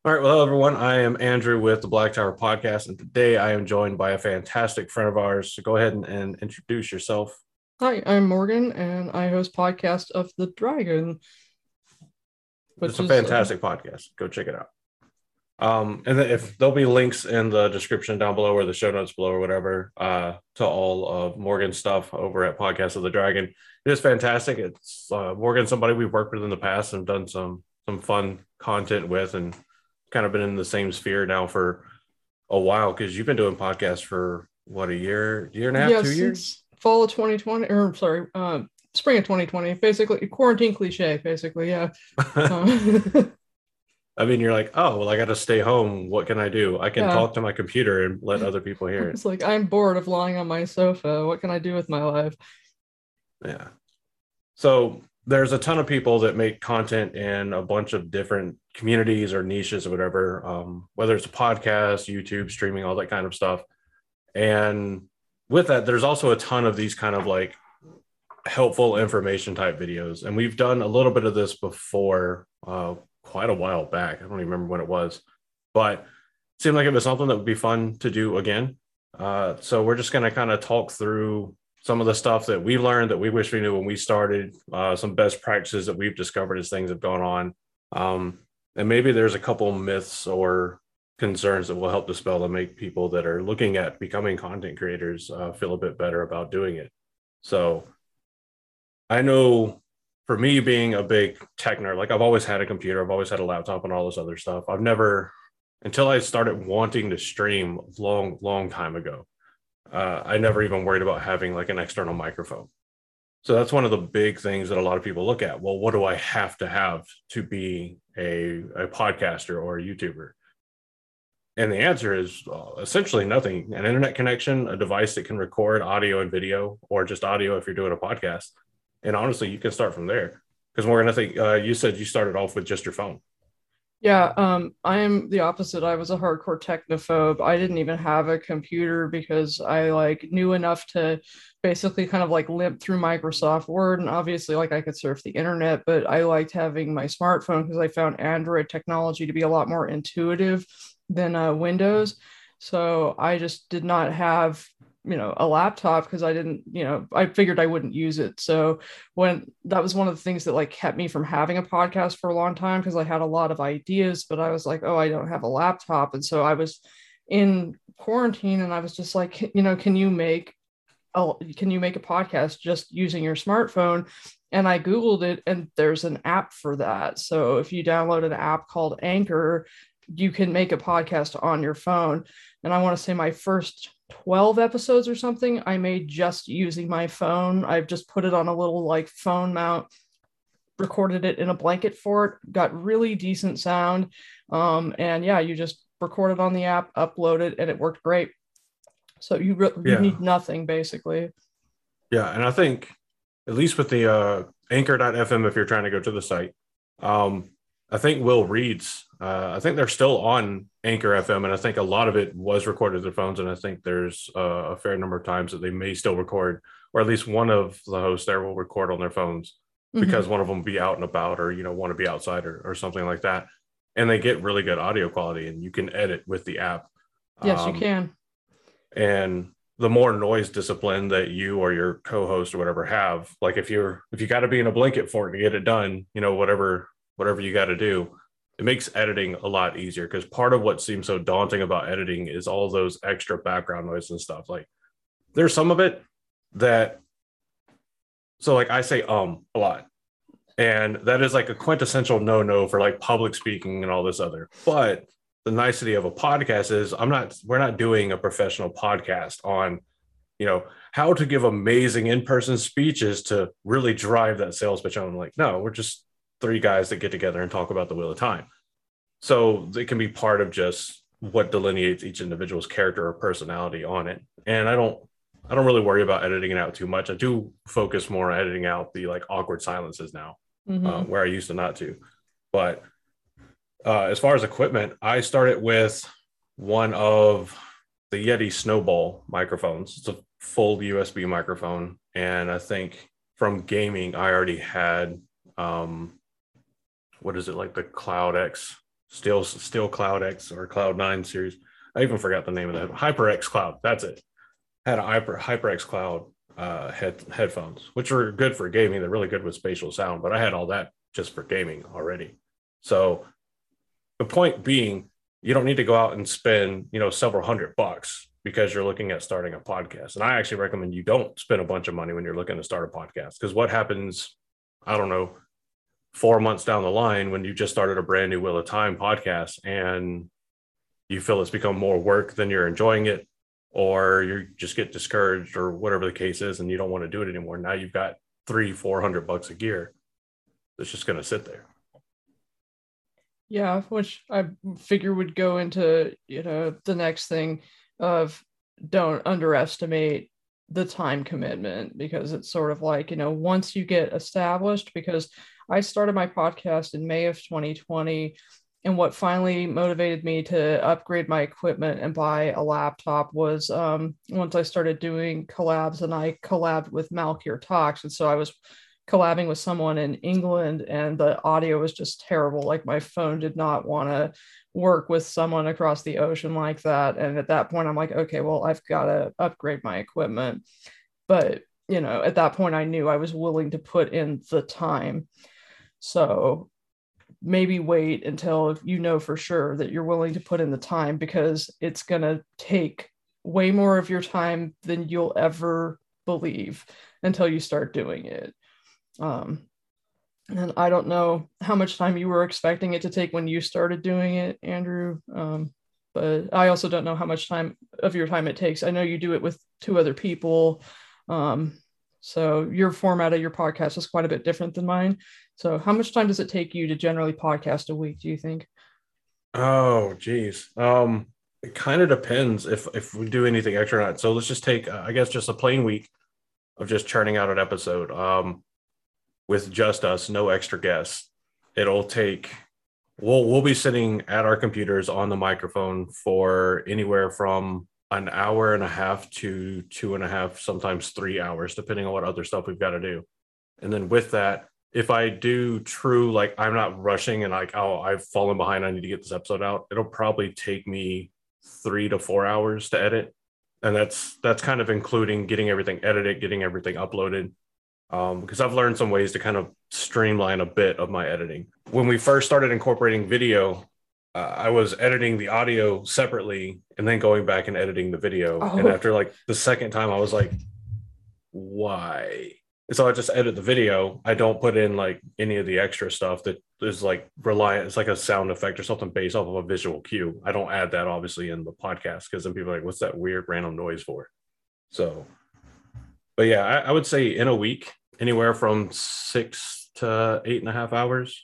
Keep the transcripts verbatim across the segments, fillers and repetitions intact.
All right, well, hello everyone. I am Andrew with the Black Tower Podcast, and today I am joined by a fantastic friend of ours. So go ahead and, and introduce yourself. Hi, I'm Morgan, and I host podcast of the Dragon, It's which a is uh, fantastic podcast. Go check it out. Um, and then if there'll be links in the description down below or the show notes below or whatever uh, to all of Morgan's stuff over at Podcast of the Dragon. It is fantastic. It's uh, Morgan, somebody we've worked with in the past and done some some fun content with, and kind of been in the same sphere now for a while because you've been doing podcasts for what, a year, year and a half, yeah, two years? since fall of twenty twenty, or sorry, uh, spring of twenty twenty, basically quarantine cliche, basically, yeah. Uh, I mean, you're like, oh, well, I got to stay home. What can I do? I can yeah, talk to my computer and let other people hear it. it's like I'm bored of lying on my sofa. What can I do with my life? Yeah. So there's a ton of people that make content in a bunch of different communities or niches or whatever, um, whether it's a podcast, YouTube, streaming, all that kind of stuff. And with that, there's also a ton of these kind of like helpful information type videos. And we've done a little bit of this before, uh, quite a while back. I don't even remember when it was, but it seemed like it was something that would be fun to do again. Uh, so we're just going to kind of talk through some of the stuff that we learned that we wish we knew when we started, uh, some best practices that we've discovered as things have gone on. Um, and maybe there's a couple myths or concerns that will help dispel to make people that are looking at becoming content creators uh, feel a bit better about doing it. So I know for me being a big tech nerd, like I've always had a computer, I've always had a laptop and all this other stuff. I've never, until I started wanting to stream long, long time ago, uh, I never even worried about having like an external microphone. So that's one of the big things that a lot of people look at. Well, what do I have to have to be a, a podcaster or a YouTuber? And the answer is uh, essentially nothing. An internet connection, a device that can record audio and video, or just audio if you're doing a podcast. And honestly, you can start from there. Because Morgan, I think uh, you said you started off with just your phone. Yeah, um, I am the opposite. I was a hardcore technophobe. I didn't even have a computer because I like knew enough to basically kind of like limp through Microsoft Word, and obviously like I could surf the internet, but I liked having my smartphone because I found Android technology to be a lot more intuitive than uh, Windows. So I just did not have, you know, a laptop because I didn't, you know, I figured I wouldn't use it. So when that was one of the things that like kept me from having a podcast for a long time because I had a lot of ideas, but I was like, oh, I don't have a laptop. And so I was in quarantine and I was just like, you know, can you make a, can you make a podcast just using your smartphone? And I Googled it and there's an app for that. So if you download an app called Anchor, you can make a podcast on your phone. And I want to say my first twelve episodes or something I made just using my phone. I've just put it on a little like phone mount, recorded it in a blanket fort, got really decent sound. Um, and yeah, you just record it on the app, upload it, and it worked great. So you re- you Yeah. need nothing basically. Yeah. And I think, at least with the uh, anchor dot f m, if you're trying to go to the site, um, I think Will Reed's, uh, I think they're still on Anchor F M, and I think a lot of it was recorded to their phones, and I think there's uh, a fair number of times that they may still record, or at least one of the hosts there will record on their phones because Mm-hmm. one of them will be out and about, or, you know, want to be outside or, or something like that. And they get really good audio quality, and you can edit with the app. Yes, you Um, can. and the more noise discipline that you or your co-host or whatever have, like if you're if you got to be in a blanket fort to get it done, you know, whatever whatever you got to do, it makes editing a lot easier. Because part of what seems so daunting about editing is all those extra background noise and stuff. Like there's some of it that, so like I say um a lot, and that is like a quintessential no-no for like public speaking and all this other. But the nicety of a podcast is I'm not we're not doing a professional podcast on, you know, how to give amazing in-person speeches to really drive that sales pitch home. Like, no, we're just three guys that get together and talk about the Wheel of Time. So it can be part of just what delineates each individual's character or personality on it. And I don't I don't really worry about editing it out too much. I do focus more on editing out the like awkward silences now, uh, Mm-hmm. where I used to not to. But uh, as far as equipment, I started with one of the Yeti Snowball microphones. It's a full U S B microphone. And I think from gaming, I already had, um, what is it, like the Cloud X Steel Steel Cloud X or Cloud nine series. I even forgot the name of that. HyperX Cloud. That's it. Had a Hyper HyperX Cloud uh, head headphones, which were good for gaming. They're really good with spatial sound, but I had all that just for gaming already. So the point being, you don't need to go out and spend, you know, several hundred bucks because you're looking at starting a podcast. And I actually recommend you don't spend a bunch of money when you're looking to start a podcast, because what happens, I don't know, four months down the line when you just started a brand new Wheel of Time podcast and you feel it's become more work than you're enjoying it, or you just get discouraged or whatever the case is and you don't want to do it anymore. Now you've got three, four hundred bucks of gear that's just going to sit there. Yeah, which I figure would go into, you know, the next thing of don't underestimate the time commitment, because it's sort of like, you know, once you get established, because I started my podcast in May of twenty twenty. And what finally motivated me to upgrade my equipment and buy a laptop was um, once I started doing collabs, and I collabed with Malkier Talks. And so I was collabing with someone in England and the audio was just terrible. Like my phone did not want to work with someone across the ocean like that. And at that point, I'm like, okay, well, I've got to upgrade my equipment. But, you know, at that point, I knew I was willing to put in the time. So maybe wait until you know for sure that you're willing to put in the time, because it's going to take way more of your time than you'll ever believe until you start doing it. Um, and I don't know how much time you were expecting it to take when you started doing it, Andrew. Um, but I also don't know how much time of your time it takes. I know you do it with two other people. Um, so your format of your podcast is quite a bit different than mine. So how much time does it take you to generally podcast a week, do you think? Oh, geez. Um, it kind of depends if, if we do anything extra or not. So let's just take, uh, I guess, just a plain week of just churning out an episode. Um, with just us, no extra guests. It'll take, we'll, we'll be sitting at our computers on the microphone for anywhere from an hour and a half to two and a half, sometimes three hours, depending on what other stuff we've got to do. And then with that, if I do true, like I'm not rushing and like, oh, I've fallen behind, I need to get this episode out, it'll probably take me three to four hours to edit. And that's, that's kind of including getting everything edited, getting everything uploaded. Um, because I've learned some ways to kind of streamline a bit of my editing. When we first started incorporating video, uh, I was editing the audio separately and then going back and editing the video. Oh. And after like the second time, I was like, why? And so I just edit the video. I don't put in like any of the extra stuff that is like reliant. It's like a sound effect or something based off of a visual cue. I don't add that obviously in the podcast, because then people are like, what's that weird random noise for? So, but yeah, I, I would say in a week, anywhere from six to eight and a half hours.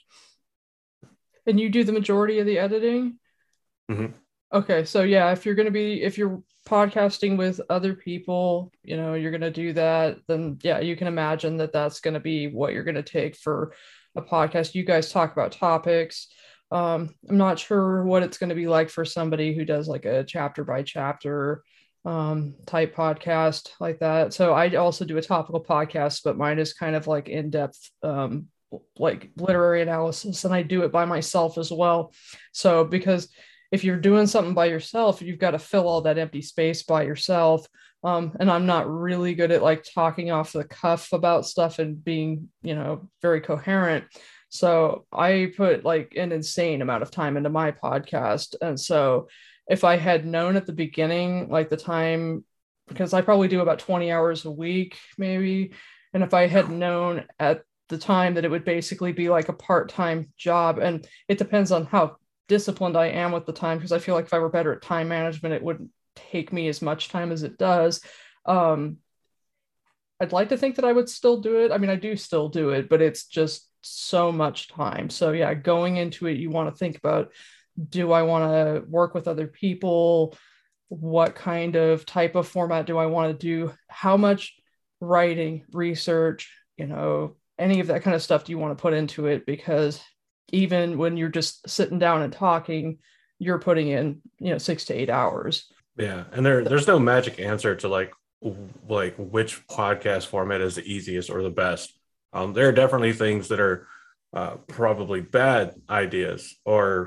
And you do the majority of the editing? Mm-hmm. Okay, so yeah, if you're going to be, if you're podcasting with other people, you know, you're going to do that, then yeah, you can imagine that that's going to be what you're going to take for a podcast. You guys talk about topics. Um, I'm not sure what it's going to be like for somebody who does like a chapter by chapter um type podcast like that. So I also do a topical podcast, but mine is kind of like in-depth um like literary analysis, and I do it by myself as well. So because if you're doing something by yourself, you've got to fill all that empty space by yourself. Um, and I'm not really good at like talking off the cuff about stuff and being, you know, very coherent. So I put like an insane amount of time into my podcast. And so if I had known at the beginning, like the time, because I probably do about twenty hours a week, maybe. And if I had known at the time that it would basically be like a part-time job, and it depends on how disciplined I am with the time, because I feel like if I were better at time management, it wouldn't take me as much time as it does. Um, I'd like to think that I would still do it. I mean, I do still do it, but it's just so much time. So yeah, going into it, you want to think about, do I want to work with other people? What kind of type of format do I want to do? How much writing, research, you know, any of that kind of stuff do you want to put into it? Because even when you're just sitting down and talking, you're putting in, you know, six to eight hours. Yeah. And there, there's no magic answer to like, like which podcast format is the easiest or the best. Um, there are definitely things that are uh, probably bad ideas or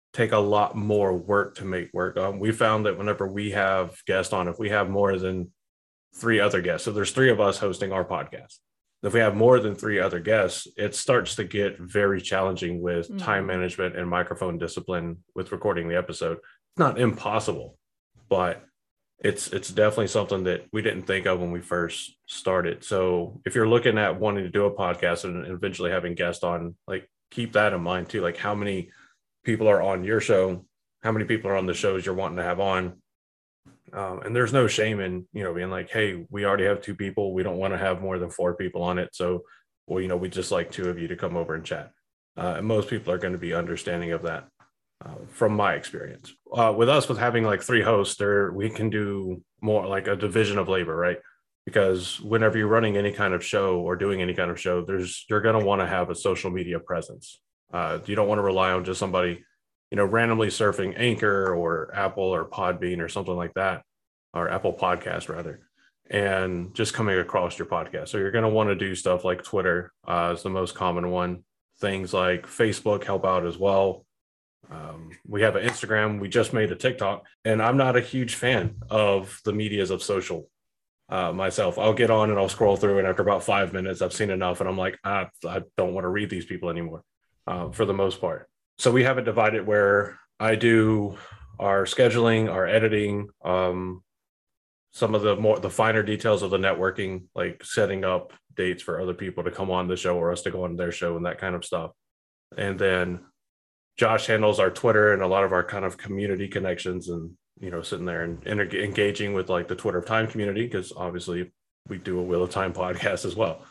take a lot more work to make work. Um, we found that whenever we have guests on, if we have more than three other guests, so there's three of us hosting our podcast. If we have more than three other guests, it starts to get very challenging with mm. time management and microphone discipline with recording the episode. It's not impossible, but it's it's definitely something that we didn't think of when we first started. So if you're looking at wanting to do a podcast and eventually having guests on, like, keep that in mind too. Like, how many people are on your show, how many people are on the shows you're wanting to have on. Um, and there's no shame in, you know, being like, hey, we already have two people. We don't want to have more than four people on it. So, well, you know, we just like two of you to come over and chat. Uh, and most people are going to be understanding of that. Uh, from my experience, uh, with us, with having like three hosts, there we can do more like a division of labor, right? Because whenever you're running any kind of show or doing any kind of show, there's you're going to want to have a social media presence. Uh, you don't want to rely on just somebody, you know, randomly surfing Anchor or Apple or Podbean or something like that, or Apple Podcast rather, and just coming across your podcast. So you're going to want to do stuff like Twitter uh, is the most common one. Things like Facebook help out as well. Um, we have an Instagram. We just made a TikTok, and I'm not a huge fan of the medias of social uh, myself. I'll get on and I'll scroll through, and after about five minutes, I've seen enough, and I'm like, ah, I don't want to read these people anymore uh, for the most part. So we have it divided where I do our scheduling, our editing, um, some of the more the finer details of the networking, like setting up dates for other people to come on the show or us to go on their show and that kind of stuff. And then Josh handles our Twitter and a lot of our kind of community connections, and, you know, sitting there and, and engaging with like the Twitter of Time community, because obviously we do a Wheel of Time podcast as well.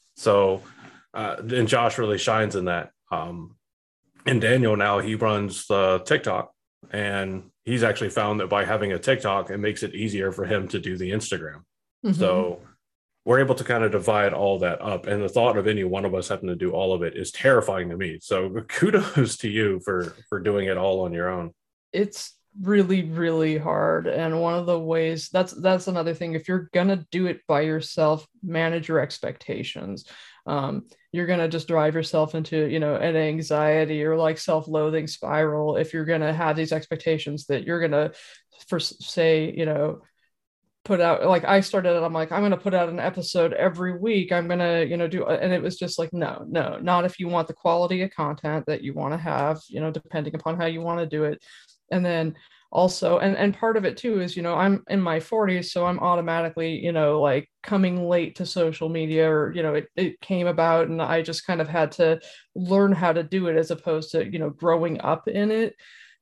So, uh, and Josh really shines in that. Um, and Daniel, now he runs the TikTok, and he's actually found that by having a TikTok, it makes it easier for him to do the Instagram. Mm-hmm. So we're able to kind of divide all that up. And the thought of any one of us having to do all of it is terrifying to me. So kudos to you for, for doing it all on your own. It's really, really hard. And one of the ways that's, that's another thing. If you're going to do it by yourself, manage your expectations. Um, you're going to just drive yourself into, you know, an anxiety or like self-loathing spiral. If you're going to have these expectations that you're going to, for say, you know, put out, like I started it, I'm like, I'm going to put out an episode every week. I'm going to, you know, do, and it was just like, no, no, not if you want the quality of content that you want to have, you know, depending upon how you want to do it. And then also, and, and part of it too is, you know, I'm in my forties, so I'm automatically, you know, like coming late to social media, or, you know, it, it came about and I just kind of had to learn how to do it as opposed to, you know, growing up in it.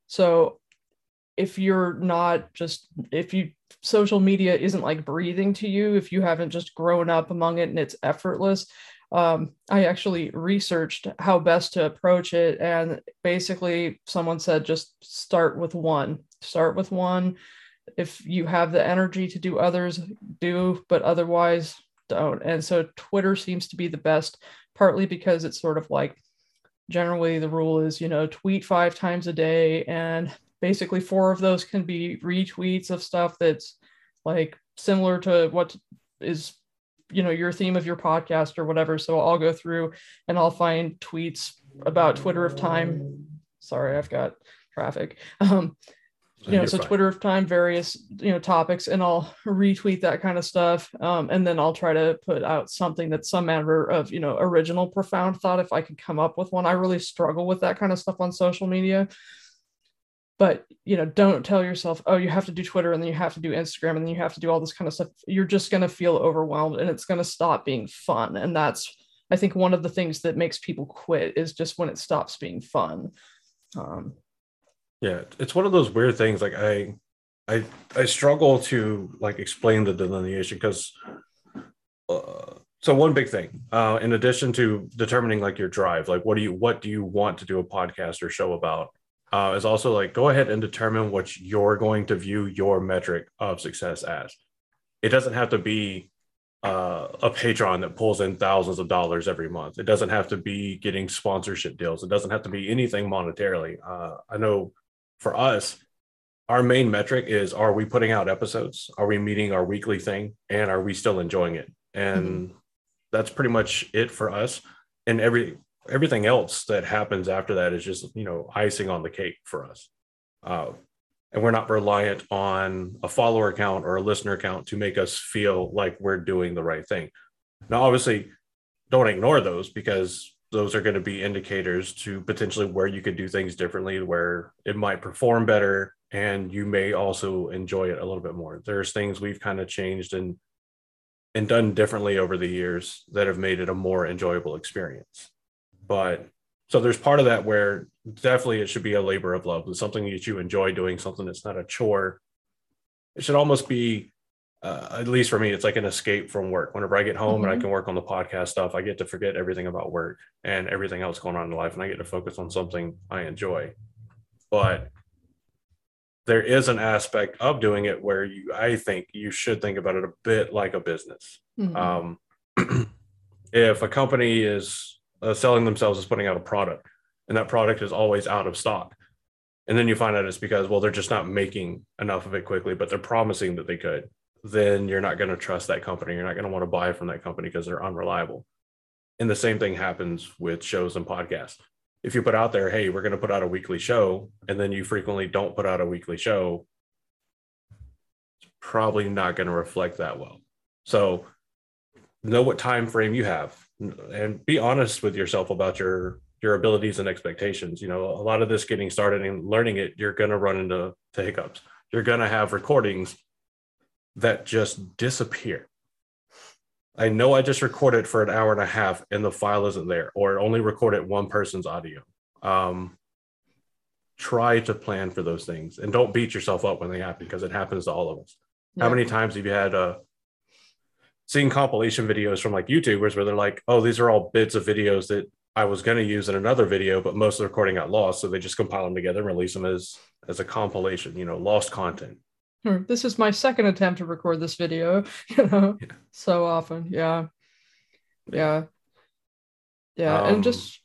So if you're not just, if you, social media isn't like breathing to you, if you haven't just grown up among it and it's effortless, um, I actually researched how best to approach it. And basically someone said, just start with one, start with one. If you have the energy to do others, do, but otherwise don't. And so Twitter seems to be the best, partly because it's sort of like, generally the rule is, you know, tweet five times a day, and basically four of those can be retweets of stuff that's like similar to what is, you know, your theme of your podcast or whatever. So I'll go through and I'll find tweets about Twitter of Time. Sorry, I've got traffic. Um, you know, so fine. Twitter of Time, various, you know, topics, and I'll retweet that kind of stuff. Um, and then I'll try to put out something that's some manner of, you know, original, profound thought, if I could come up with one. I really struggle with that kind of stuff on social media. But, you know, don't tell yourself, oh, you have to do Twitter and then you have to do Instagram and then you have to do all this kind of stuff. You're just going to feel overwhelmed and it's going to stop being fun. And that's, I think, one of the things that makes people quit is just when it stops being fun. Um, yeah, it's one of those weird things. Like I, I, I struggle to like explain the delineation because, uh, so one big thing, uh, in addition to determining like your drive, like what do you, what do you want to do a podcast or show about? Uh, is also like, go ahead and determine what you're going to view your metric of success as. It doesn't have to be uh, a Patreon that pulls in thousands of dollars every month. It doesn't have to be getting sponsorship deals. It doesn't have to be anything monetarily. Uh, I know for us, our main metric is, are we putting out episodes? Are we meeting our weekly thing? And are we still enjoying it? And mm-hmm. that's pretty much it for us. And every everything else that happens after that is just, you know, icing on the cake for us. Uh, and we're not reliant on a follower count or a listener count to make us feel like we're doing the right thing. Now, obviously, don't ignore those, because those are going to be indicators to potentially where you could do things differently, where it might perform better, and you may also enjoy it a little bit more. There's things we've kind of changed and and done differently over the years that have made it a more enjoyable experience. But so there's part of that where definitely it should be a labor of love. It's something that you enjoy doing, something that's not a chore. It should almost be, uh, at least for me, it's like an escape from work. Whenever I get home mm-hmm. and I can work on the podcast stuff, I get to forget everything about work and everything else going on in life, and I get to focus on something I enjoy. But there is an aspect of doing it where you, I think you should think about it a bit like a business. Mm-hmm. Um, if a company is uh, selling themselves as putting out a product, and that product is always out of stock, and then you find out it's because, well, they're just not making enough of it quickly, but they're promising that they could, then you're not going to trust that company. You're not going to want to buy from that company because they're unreliable. And the same thing happens with shows and podcasts. If you put out there, hey, we're going to put out a weekly show, and then you frequently don't put out a weekly show, it's probably not going to reflect that well. So know what time frame you have, and be honest with yourself about your your abilities and expectations. You know, a lot of this getting started and learning it, you're going to run into to hiccups. You're going to have recordings that just disappear. I know I just recorded for an hour and a half and the file isn't there, or it only recorded one person's audio. Um, try to plan for those things, and don't beat yourself up when they happen, because it happens to all of us. Yeah. How many times have you had uh, seen compilation videos from like YouTubers where they're like, oh, these are all bits of videos that I was going to use in another video, but most of the recording got lost. So they just compile them together and release them as, as a compilation, you know, lost content. This is my second attempt to record this video, you know, yeah. So often. Yeah. Yeah. Yeah. Um, and just,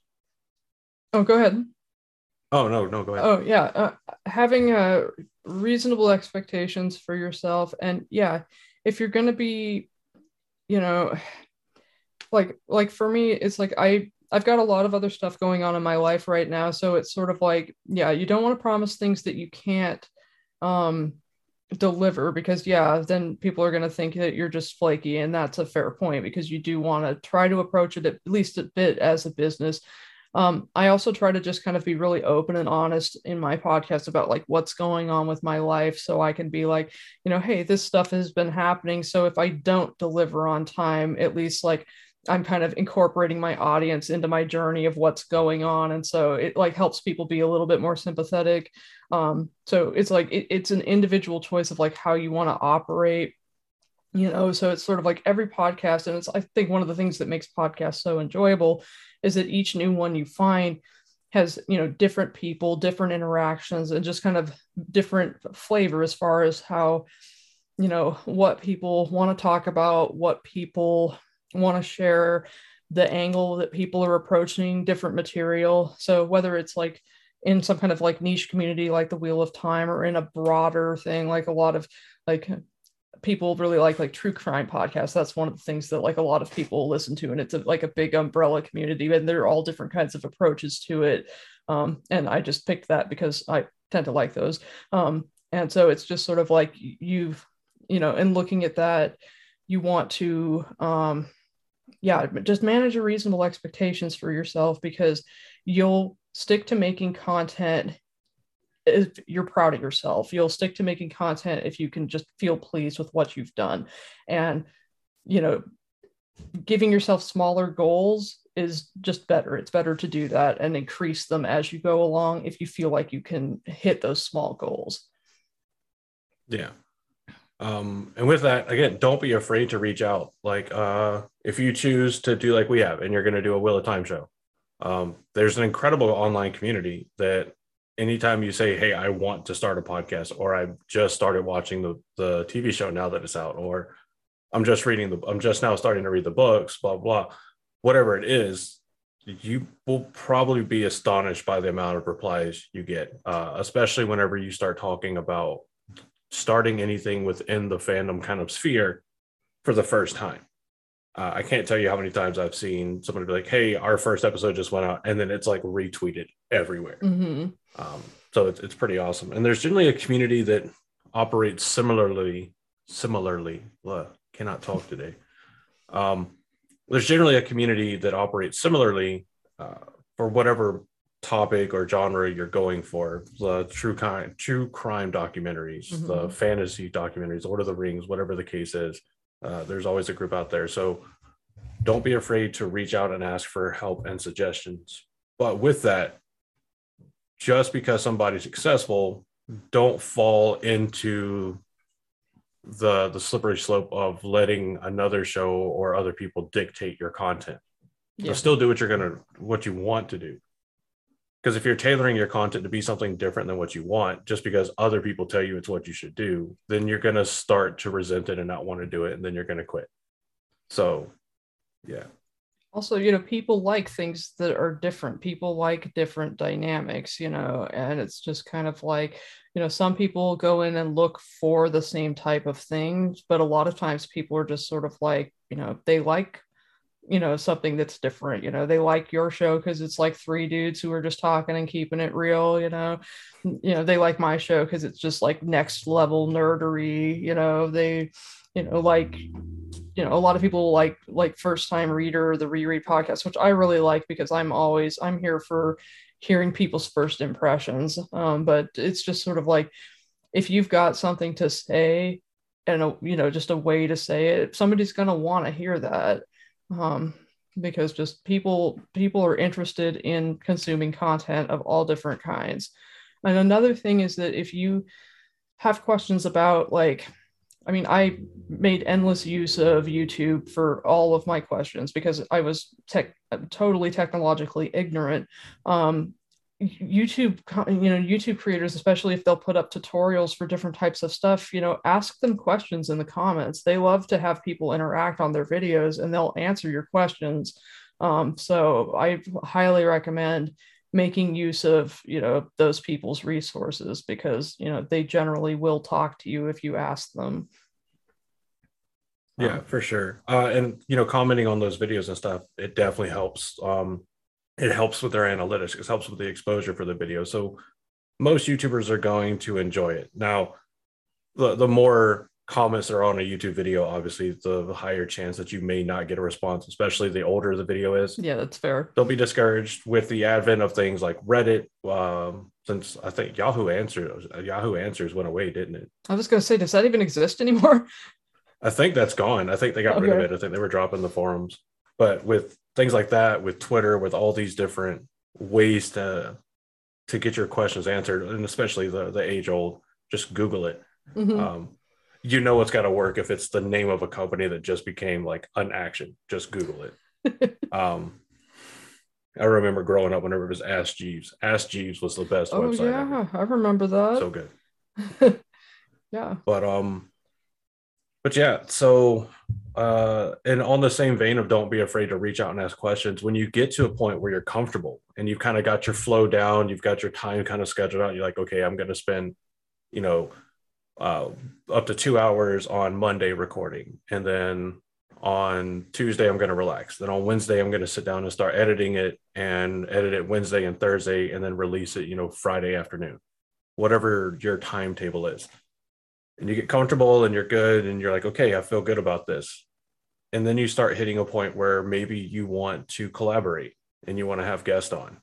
oh, go ahead. Oh, no, no, go ahead. Oh, yeah. Uh, having uh, reasonable expectations for yourself. And yeah, if you're going to be, you know, like, like for me, it's like, I, I've got a lot of other stuff going on in my life right now. So it's sort of like, yeah, you don't want to promise things that you can't, um, deliver, because yeah, then people are going to think that you're just flaky, and that's a fair point, because you do want to try to approach it at least a bit as a business. um, I also try to just kind of be really open and honest in my podcast about like what's going on with my life, so I can be like, you know, hey, this stuff has been happening, so if I don't deliver on time, at least like I'm kind of incorporating my audience into my journey of what's going on. And so it like helps people be a little bit more sympathetic. Um, so it's like, it, it's an individual choice of like how you want to operate, you know? So it's sort of like every podcast. And it's, I think one of the things that makes podcasts so enjoyable is that each new one you find has, you know, different people, different interactions, and just kind of different flavor as far as how, you know, what people want to talk about, what people want to share, the angle that people are approaching different material. So whether it's like in some kind of like niche community like the Wheel of Time, or in a broader thing, like a lot of like people really like like true crime podcasts. That's one of the things that like a lot of people listen to, and it's a, like a big umbrella community, and there are all different kinds of approaches to it. Um, and I just picked that because I tend to like those. Um, and so it's just sort of like you've, you know, in looking at that, you want to, um, yeah, just manage your reasonable expectations for yourself, because you'll stick to making content if you're proud of yourself. You'll stick to making content if you can just feel pleased with what you've done. And, you know, giving yourself smaller goals is just better. It's better to do that and increase them as you go along if you feel like you can hit those small goals. Yeah. Um, and with that, again, don't be afraid to reach out. Like, uh, if you choose to do like we have, and you're going to do a Wheel of Time show, um, there's an incredible online community that anytime you say, hey, I want to start a podcast, or I just started watching the, the T V show now that it's out, or I'm just reading the, I'm just now starting to read the books, blah, blah, whatever it is, you will probably be astonished by the amount of replies you get, uh, especially whenever you start talking about starting anything within the fandom kind of sphere for the first time. Uh, I can't tell you how many times I've seen somebody be like, "Hey, our first episode just went out," and then it's like retweeted everywhere. Mm-hmm. Um, so it's it's pretty awesome. And there's generally a community that operates similarly. Similarly, uh, cannot talk today. Um, there's generally a community that operates similarly uh, for whatever topic or genre you're going for. The true crime, true crime documentaries, mm-hmm. the fantasy documentaries, Lord of the Rings, whatever the case is. Uh, there's always a group out there. So don't be afraid to reach out and ask for help and suggestions. But with that, just because somebody's successful, don't fall into the the slippery slope of letting another show or other people dictate your content. Yeah. But still do what you're gonna what you want to do. Because if you're tailoring your content to be something different than what you want, just because other people tell you it's what you should do, then you're gonna start to resent it and not want to do it, and then you're gonna quit. So yeah. Also, you know, people like things that are different. People like different dynamics, you know, and it's just kind of like, you know, some people go in and look for the same type of things, but a lot of times people are just sort of like, you know, they like, you know, something that's different. You know, they like your show because it's like three dudes who are just talking and keeping it real, you know. You know, they like my show because it's just like next level nerdery, you know, they, you know, like, you know, a lot of people like like First Time Reader, the Reread podcast, which I really like because I'm always I'm here for hearing people's first impressions. Um, but it's just sort of like, if you've got something to say and a, you know, just a way to say it, somebody's going to want to hear that. Um, because just people people are interested in consuming content of all different kinds. And another thing is that if you have questions about, like, I mean, I made endless use of YouTube for all of my questions because I was tech, totally technologically ignorant. Um, YouTube, you know, YouTube creators, especially if they'll put up tutorials for different types of stuff, you know, ask them questions in the comments. They love to have people interact on their videos and they'll answer your questions. Um, so I highly recommend making use of, you know, those people's resources because, you know, they generally will talk to you if you ask them. Yeah, um, for sure. Uh, and, you know, commenting on those videos and stuff, it definitely helps. Um, it helps with their analytics. It helps with the exposure for the video. So most YouTubers are going to enjoy it. Now, the, the more comments are on a YouTube video, obviously, the, the higher chance that you may not get a response, especially the older the video is. Yeah, that's fair. Don't be discouraged with the advent of things like Reddit. Um, since I think Yahoo Answers, Yahoo Answers went away, didn't it? I was going to say, does that even exist anymore? I think that's gone. I think they got okay. rid of it. I think they were dropping the forums. But with things like that, with Twitter, with all these different ways to to get your questions answered, and especially the the age old, just Google it. Mm-hmm. Um, you know it's got to work if it's the name of a company that just became like an action. Just Google it. um, I remember growing up whenever it was Ask Jeeves. Ask Jeeves was the best oh, website yeah, ever. I remember that. So good. Yeah. But um, but yeah. So uh, and on the same vein of don't be afraid to reach out and ask questions. When you get to a point where you're comfortable and you've kind of got your flow down, you've got your time kind of scheduled out. You're like, okay, I'm going to spend, you know, uh, up to two hours on Monday recording, and then on Tuesday I'm going to relax. Then on Wednesday I'm going to sit down and start editing it and edit it Wednesday and Thursday, and then release it, you know, Friday afternoon, whatever your timetable is. And you get comfortable and you're good and you're like, okay, I feel good about this. And then you start hitting a point where maybe you want to collaborate and you want to have guests on.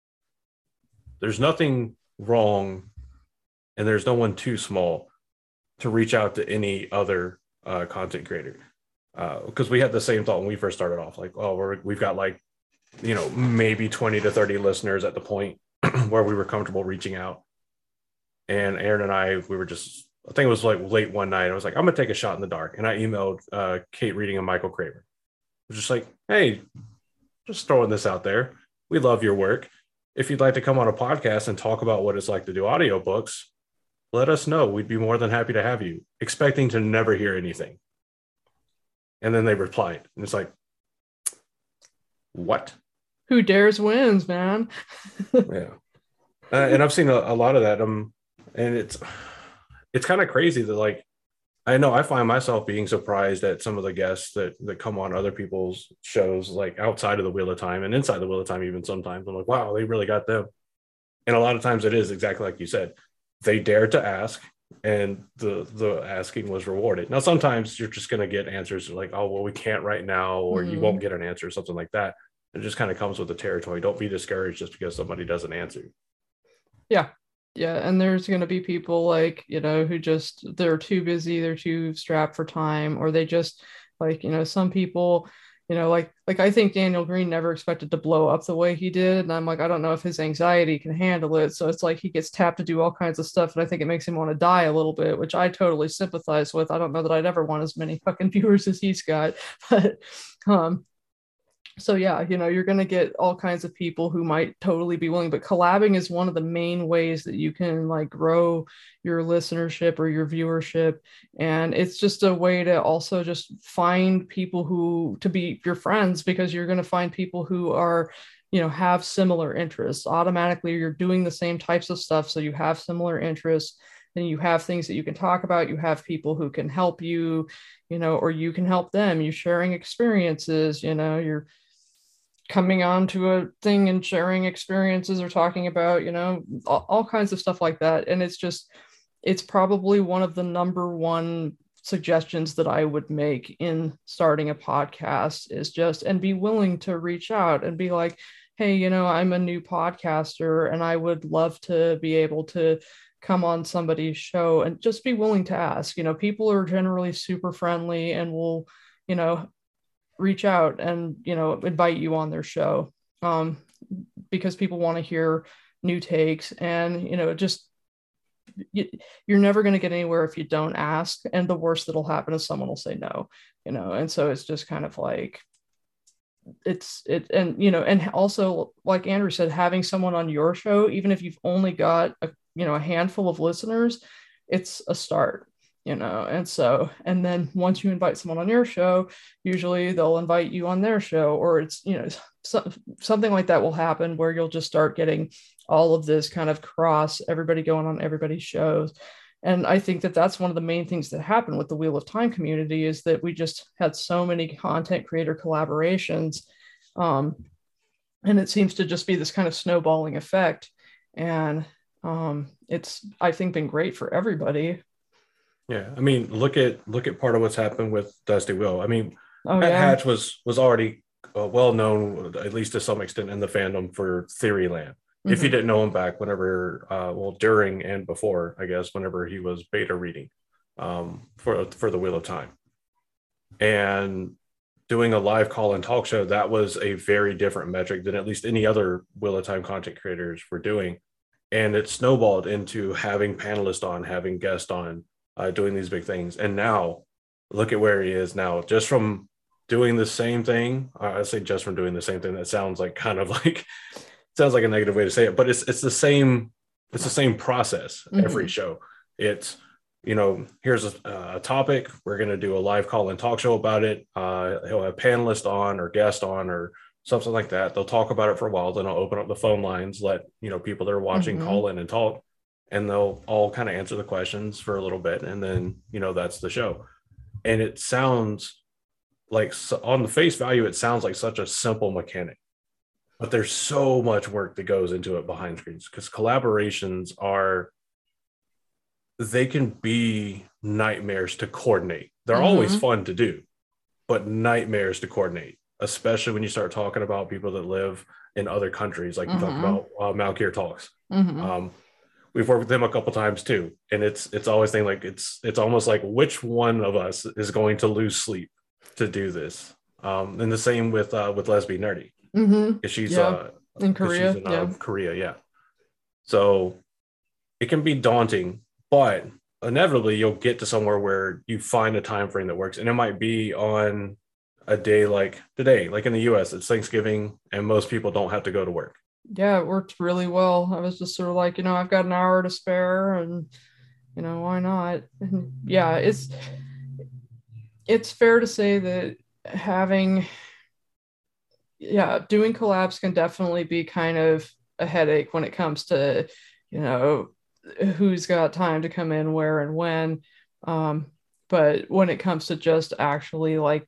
There's nothing wrong and there's no one too small to reach out to any other uh, content creator. Because uh, we had the same thought when we first started off, like, oh, we're, we've got like, you know, maybe twenty to thirty listeners at the point where we were comfortable reaching out. And Aaron and I, we were just, I think it was like late one night. I was like, I'm going to take a shot in the dark. And I emailed uh, Kate Reading and Michael Craver. I was just like, hey, just throwing this out there. We love your work. If you'd like to come on a podcast and talk about what it's like to do audiobooks, let us know. We'd be more than happy to have you, expecting to never hear anything. And then they replied. And it's like, what? Who dares wins, man. Yeah. Uh, and I've seen a, a lot of that. Um, and it's, it's kind of crazy that like I know I find myself being surprised at some of the guests that that come on other people's shows, like outside of the Wheel of Time and inside the Wheel of Time. Even sometimes I'm like, wow, they really got them. And a lot of times it is exactly like you said. They dared to ask, and the the asking was rewarded. Now sometimes you're just going to get answers like, oh well, we can't right now, or you Mm-hmm. won't get an answer, or something like that. It just kind of comes with the territory. Don't be discouraged just because somebody doesn't answer. Yeah. Yeah. And there's going to be people like, you know, who just, they're too busy, they're too strapped for time, or they just like, you know, some people, you know, like, like I think Daniel Green never expected to blow up the way he did. And I'm like, I don't know if his anxiety can handle it. So it's like he gets tapped to do all kinds of stuff. And I think it makes him want to die a little bit, which I totally sympathize with. I don't know that I'd ever want as many fucking viewers as he's got. But um, so yeah, you know, you're going to get all kinds of people who might totally be willing, but collabing is one of the main ways that you can like grow your listenership or your viewership. And it's just a way to also just find people who to be your friends, because you're going to find people who are, you know, have similar interests. Automatically you're doing the same types of stuff, so you have similar interests, and you have things that you can talk about. You have people who can help you, you know, or you can help them. You sharing experiences, you know, you're coming on to a thing and sharing experiences or talking about, you know, all, all kinds of stuff like that. And it's just, it's probably one of the number one suggestions that I would make in starting a podcast is just, and be willing to reach out and be like, hey, you know, I'm a new podcaster and I would love to be able to come on somebody's show, and just be willing to ask. You know, people are generally super friendly and will, you know, reach out and, you know, invite you on their show, um, because people want to hear new takes. And, you know, just you, you're never going to get anywhere if you don't ask, and the worst that'll happen is someone will say no, you know. And so it's just kind of like, it's it and you know, and also like Andrew said, having someone on your show, even if you've only got a, you know, a handful of listeners, it's a start, you know. And so, and then once you invite someone on your show, usually they'll invite you on their show, or it's, you know, so, something like that will happen where you'll just start getting all of this kind of cross, everybody going on everybody's shows. And I think that that's one of the main things that happened with the Wheel of Time community, is that we just had so many content creator collaborations, um, and it seems to just be this kind of snowballing effect. And um, it's, I think, been great for everybody. Yeah, I mean, look at look at part of what's happened with Dusty Will. I mean, Oh Matt yeah. Hatch was was already uh, well known, at least to some extent, in the fandom for Theoryland. If you Mm-hmm. didn't know him back whenever, uh, well, during and before, I guess, whenever he was beta reading um, for for the Wheel of Time, and doing a live call and talk show, that was a very different metric than at least any other Wheel of Time content creators were doing. And it snowballed into having panelists on, having guests on, uh, doing these big things. And now look at where he is now, just from doing the same thing. Uh, I say just from doing the same thing. That sounds like kind of like, sounds like a negative way to say it, but it's, it's the same, it's the same process every Mm-hmm. show. It's, you know, here's a, a topic. We're going to do a live call and talk show about it. Uh, he'll have panelists on or guest on or something like that. They'll talk about it for a while. Then I'll open up the phone lines, let, you know, people that are watching Mm-hmm. call in and talk, and they'll all kind of answer the questions for a little bit. And then, you know, that's the show. And it sounds like, on the face value, it sounds like such a simple mechanic, but there's so much work that goes into it behind screens, because collaborations are, they can be nightmares to coordinate. They're always Mm-hmm. fun to do, but nightmares to coordinate, especially when you start talking about people that live in other countries, like you talked Mm-hmm. about uh, Malkir Talks. Mm-hmm. Um, we've worked with them a couple times too, and it's it's always thing like it's it's almost like, which one of us is going to lose sleep to do this? Um, and the same with uh, with Lesbian Nerdy, Mm-hmm. because she's Yeah. uh In because she's Korea. in uh, Yeah. Korea, yeah. So it can be daunting, but inevitably you'll get to somewhere where you find a time frame that works. And it might be on a day like today, like in the U S, it's Thanksgiving and most people don't have to go to work. Yeah, it worked really well. I was just sort of like, you know, I've got an hour to spare, and you know, why not? And yeah, it's it's fair to say that having, yeah, doing collabs can definitely be kind of a headache when it comes to, you know, who's got time to come in where and when. Um, but when it comes to just actually like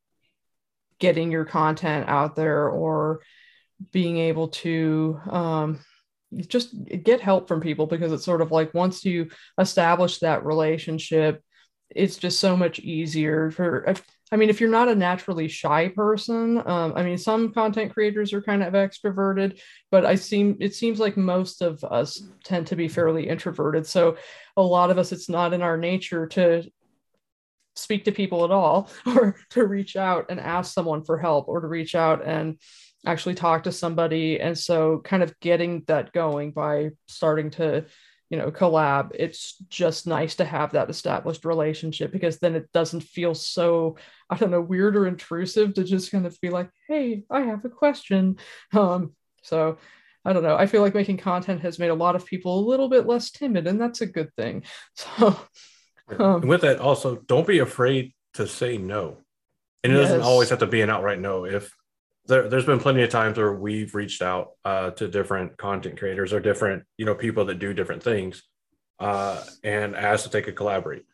getting your content out there or being able to um, just get help from people, because it's sort of like once you establish that relationship, it's just so much easier for, I mean, if you're not a naturally shy person, um, I mean, some content creators are kind of extroverted, but I seem, it seems like most of us tend to be fairly introverted. So a lot of us, it's not in our nature to speak to people at all, or to reach out and ask someone for help, or to reach out and actually talk to somebody. And so kind of getting that going by starting to, you know, collab, it's just nice to have that established relationship, because then it doesn't feel so, I don't know, weird or intrusive to just kind of be like, hey, I have a question. Um, so I don't know. I feel like making content has made a lot of people a little bit less timid, and that's a good thing. So um, and with that, also, don't be afraid to say no. And it yes. doesn't always have to be an outright no. If There, there's been plenty of times where we've reached out uh, to different content creators or different, you know, people that do different things uh, and asked if they could collaborate.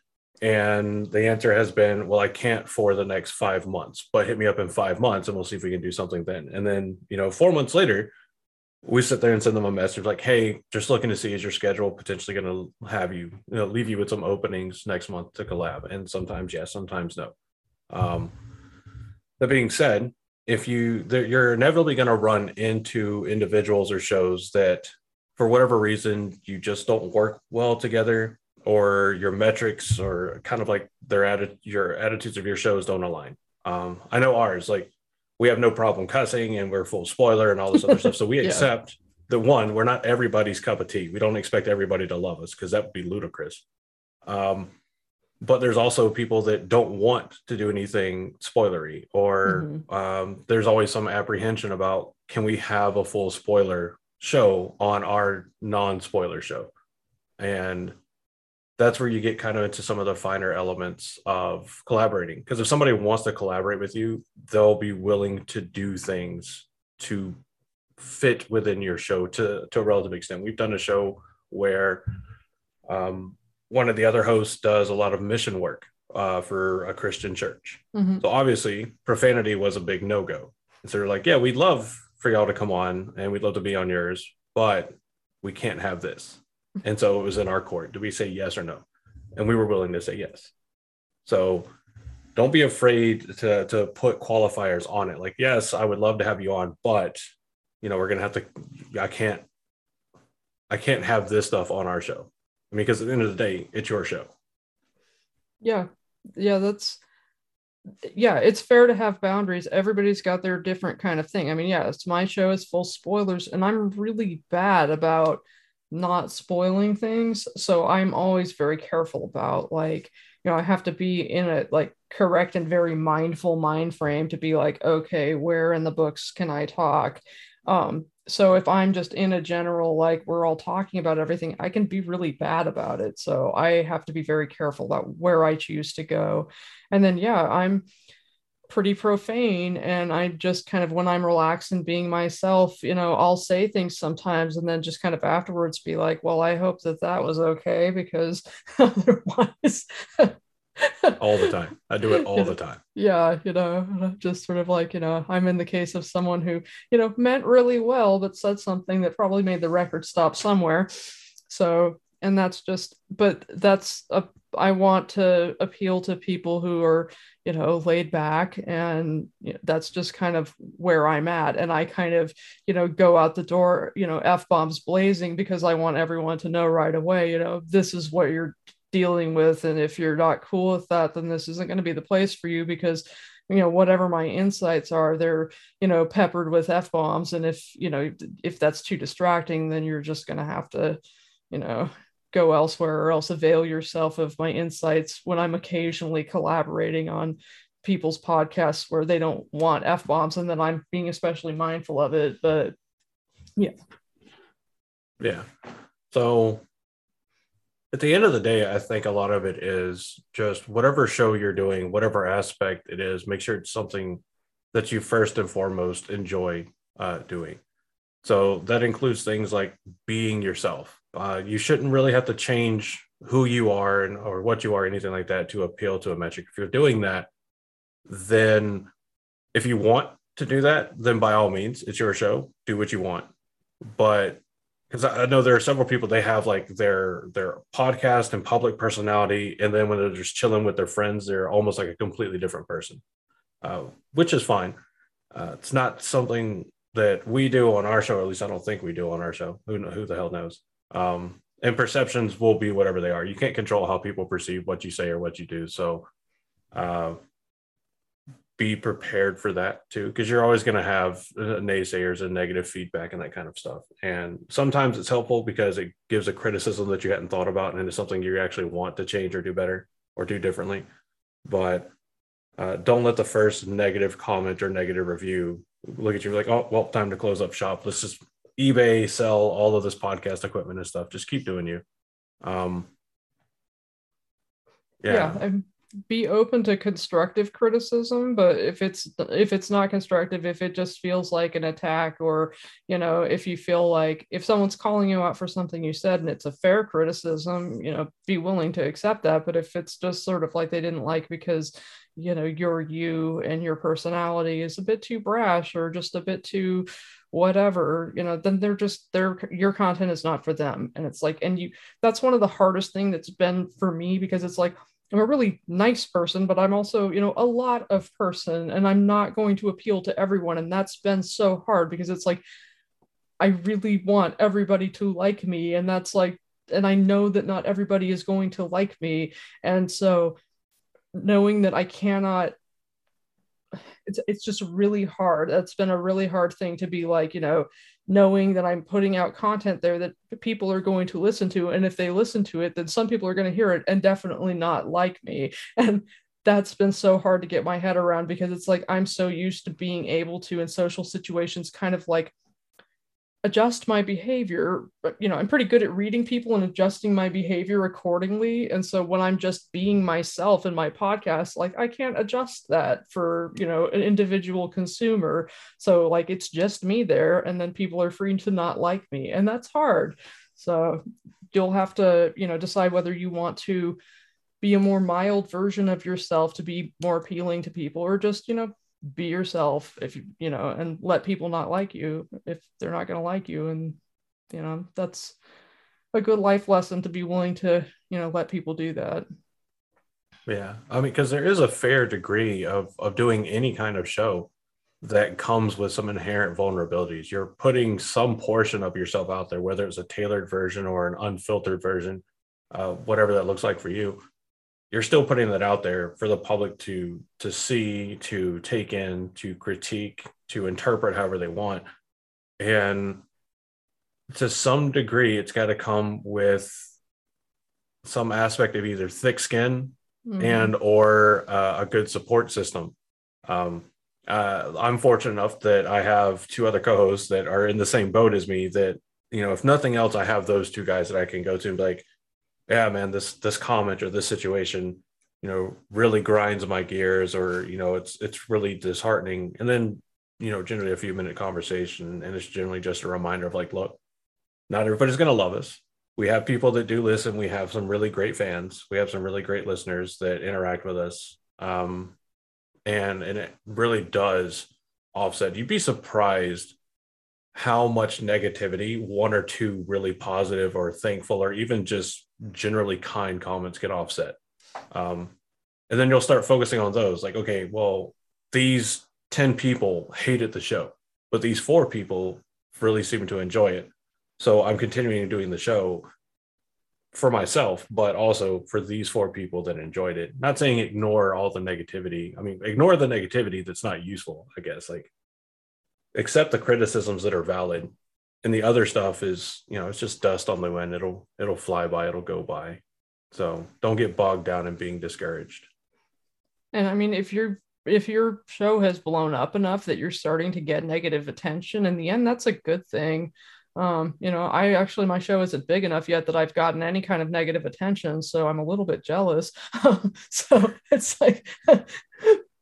And the answer has been, well, I can't for the next five months, but hit me up in five months and we'll see if we can do something then. And then, you know, four months later, we sit there and send them a message like, hey, just looking to see, is your schedule potentially going to have you, you know, leave you with some openings next month to collab? And sometimes yes, sometimes no. Um, that being said, if you, you're inevitably going to run into individuals or shows that for whatever reason, you just don't work well together, or your metrics or kind of like their atti- your attitudes of your shows don't align. Um, I know ours, like we have no problem cussing and we're full spoiler and all this other stuff. So we yeah. accept that, one, we're not everybody's cup of tea. We don't expect everybody to love us, because that would be ludicrous. Um, But there's also people that don't want to do anything spoilery, or mm-hmm. um, there's always some apprehension about, can we have a full spoiler show on our non-spoiler show? And that's where you get kind of into some of the finer elements of collaborating. Because if somebody wants to collaborate with you, they'll be willing to do things to fit within your show to, to a relative extent. We've done a show where um, one of the other hosts does a lot of mission work uh, for a Christian church. Mm-hmm. So obviously profanity was a big no-go. And so they're like, yeah, we'd love for y'all to come on and we'd love to be on yours, but we can't have this. And so it was in our court. Do we say yes or no? And we were willing to say yes. So don't be afraid to, to put qualifiers on it. Like, yes, I would love to have you on, but you know, we're going to have to, I can't, I can't have this stuff on our show. I mean, because at the end of the day, it's your show. Yeah. Yeah. That's, yeah, it's fair to have boundaries. Everybody's got their different kind of thing. I mean, yeah, it's my show, is full spoilers, and I'm really bad about not spoiling things. So I'm always very careful about, like, you know, I have to be in a like correct and very mindful mind frame to be like, okay, where in the books can I talk? Um, so if I'm just in a general, like we're all talking about everything, I can be really bad about it. So I have to be very careful about where I choose to go. And then, yeah, I'm pretty profane, and I just kind of, when I'm relaxed and being myself, you know, I'll say things sometimes and then just kind of afterwards be like, well, I hope that that was okay, because otherwise all the time. I do it all the time. Yeah, you know, just sort of like, you know, I'm in the case of someone who, you know, meant really well, but said something that probably made the record stop somewhere. So, and that's just, but that's a, I want to appeal to people who are, you know, laid back, and you know, that's just kind of where I'm at. And I kind of, you know, go out the door, you know, F-bombs blazing, because I want everyone to know right away, you know, this is what you're dealing with. And if you're not cool with that, then this isn't going to be the place for you, because, you know, whatever my insights are, they're, you know, peppered with F-bombs. And if, you know, if that's too distracting, then you're just going to have to, you know, go elsewhere, or else avail yourself of my insights when I'm occasionally collaborating on people's podcasts where they don't want F-bombs, and then I'm being especially mindful of it. But yeah. Yeah. So at the end of the day, I think a lot of it is just whatever show you're doing, whatever aspect it is, make sure it's something that you first and foremost enjoy uh, doing. So that includes things like being yourself. Uh, you shouldn't really have to change who you are and or what you are, anything like that, to appeal to a metric. If you're doing that, then if you want to do that, then by all means, it's your show. Do what you want. But because I know there are several people, they have like their their podcast and public personality, and then when they're just chilling with their friends, they're almost like a completely different person, uh, which is fine. Uh, it's not something that we do on our show, or at least I don't think we do on our show. Who who the hell knows? Um, and perceptions will be whatever they are. You can't control how people perceive what you say or what you do. So uh, be prepared for that too, because you're always going to have naysayers and negative feedback and that kind of stuff. And sometimes it's helpful because it gives a criticism that you hadn't thought about, and it's something you actually want to change or do better or do differently. But uh, don't let the first negative comment or negative review look at you like, oh, well, time to close up shop. Let's just eBay, sell all of this podcast equipment and stuff. Just keep doing you. Um, yeah. yeah I'm- be open to constructive criticism, but if it's if it's not constructive, if it just feels like an attack, or you know, if you feel like if someone's calling you out for something you said and it's a fair criticism, you know, be willing to accept that. But if it's just sort of like they didn't like because you know you're you and your personality is a bit too brash or just a bit too whatever, you know, then they're just their your content is not for them. And it's like, and you that's one of the hardest thing that's been for me, because it's like I'm a really nice person, but I'm also, you know, a lot of person, and I'm not going to appeal to everyone. And that's been so hard because it's like, I really want everybody to like me. And that's like, and I know that not everybody is going to like me. And so knowing that I cannot, it's, it's just really hard. That's been a really hard thing to be like, you know, knowing that I'm putting out content there that people are going to listen to. And if they listen to it, then some people are going to hear it and definitely not like me. And that's been so hard to get my head around, because it's like, I'm so used to being able to, in social situations, kind of like adjust my behavior. But, you know, I'm pretty good at reading people and adjusting my behavior accordingly. And so when I'm just being myself in my podcast, like I can't adjust that for, you know, an individual consumer. So like, it's just me there, and then people are free to not like me. And that's hard. So you'll have to, you know, decide whether you want to be a more mild version of yourself to be more appealing to people, or just, you know, be yourself, if you you know, and let people not like you if they're not going to like you. And you know, that's a good life lesson, to be willing to, you know, let people do that. Yeah, I mean, because there is a fair degree of of doing any kind of show that comes with some inherent vulnerabilities. You're putting some portion of yourself out there, whether it's a tailored version or an unfiltered version, uh, whatever that looks like for you. You're still putting that out there for the public to to see, to take in, to critique, to interpret however they want. And to some degree, it's got to come with some aspect of either thick skin mm-hmm. and or uh, a good support system. Um, uh, I'm fortunate enough that I have two other co-hosts that are in the same boat as me, that, you know, if nothing else, I have those two guys that I can go to and be like, yeah, man, this this comment or this situation, you know, really grinds my gears, or, you know, it's it's really disheartening. And then, you know, generally a few minute conversation, and it's generally just a reminder of like, look, not everybody's going to love us. We have people that do listen. We have some really great fans. We have some really great listeners that interact with us. Um, and and it really does offset. You'd be surprised how much negativity one or two really positive or thankful or even just generally kind comments get offset. Um, and then you'll start focusing on those, like, okay, well, these ten people hated the show, but these four people really seem to enjoy it. So I'm continuing doing the show for myself, but also for these four people that enjoyed it. Not saying ignore all the negativity. I mean, ignore the negativity that's not useful, I guess. Like, accept the criticisms that are valid, and the other stuff is, you know, it's just dust on the wind. It'll it'll fly by, it'll go by. So don't get bogged down in being discouraged. And I mean, if you're if your show has blown up enough that you're starting to get negative attention, in the end, that's a good thing. Um, you know, I actually, my show isn't big enough yet that I've gotten any kind of negative attention, so I'm a little bit jealous. So it's like,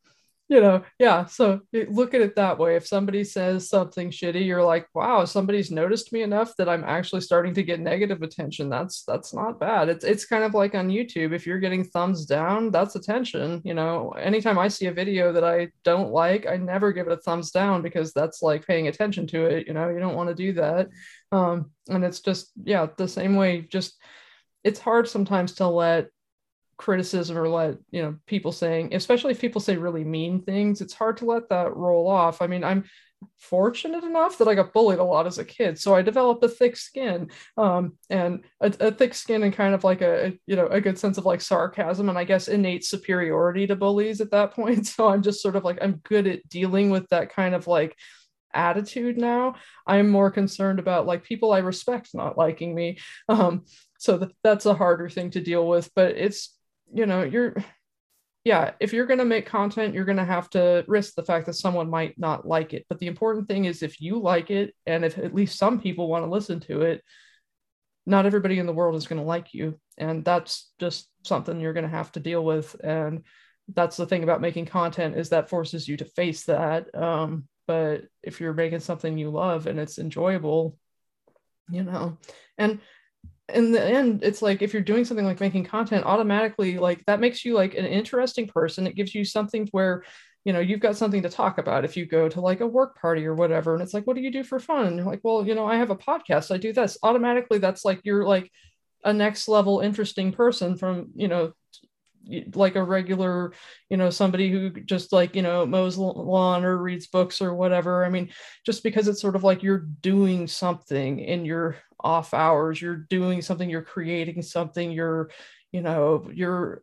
you know, yeah. So look at it that way. If somebody says something shitty, you're like, wow, somebody's noticed me enough that I'm actually starting to get negative attention. That's that's not bad. It's it's kind of like on YouTube. If you're getting thumbs down, that's attention. You know, anytime I see a video that I don't like, I never give it a thumbs down because that's like paying attention to it. You know, you don't want to do that. Um, and it's just, yeah, the same way, just it's hard sometimes to let criticism or let you know people saying, especially if people say really mean things, it's hard to let that roll off. I mean, I'm fortunate enough that I got bullied a lot as a kid, so I developed a thick skin, um, and a, a thick skin and kind of like a you know a good sense of like sarcasm and I guess innate superiority to bullies at that point. So I'm just sort of like I'm good at dealing with that kind of like attitude now. I'm more concerned about like people I respect not liking me, um, so th- that's a harder thing to deal with. But it's you know you're yeah, if you're going to make content, you're going to have to risk the fact that someone might not like it. But the important thing is if you like it and if at least some people want to listen to it, not everybody in the world is going to like you, and that's just something you're going to have to deal with. And that's the thing about making content, is that forces you to face that. Um, but if you're making something you love and it's enjoyable, you know, and in the end, it's like if you're doing something like making content, automatically like that makes you like an interesting person. It gives you something where you know you've got something to talk about if you go to like a work party or whatever, and it's like, what do you do for fun? And you're like, well, you know I have a podcast, I do this. Automatically that's like you're like a next level interesting person from you know like a regular, you know, somebody who just like, you know, mows lawn or reads books or whatever. I mean, just because it's sort of like you're doing something in your off hours, you're doing something, you're creating something, you're, you know, you're,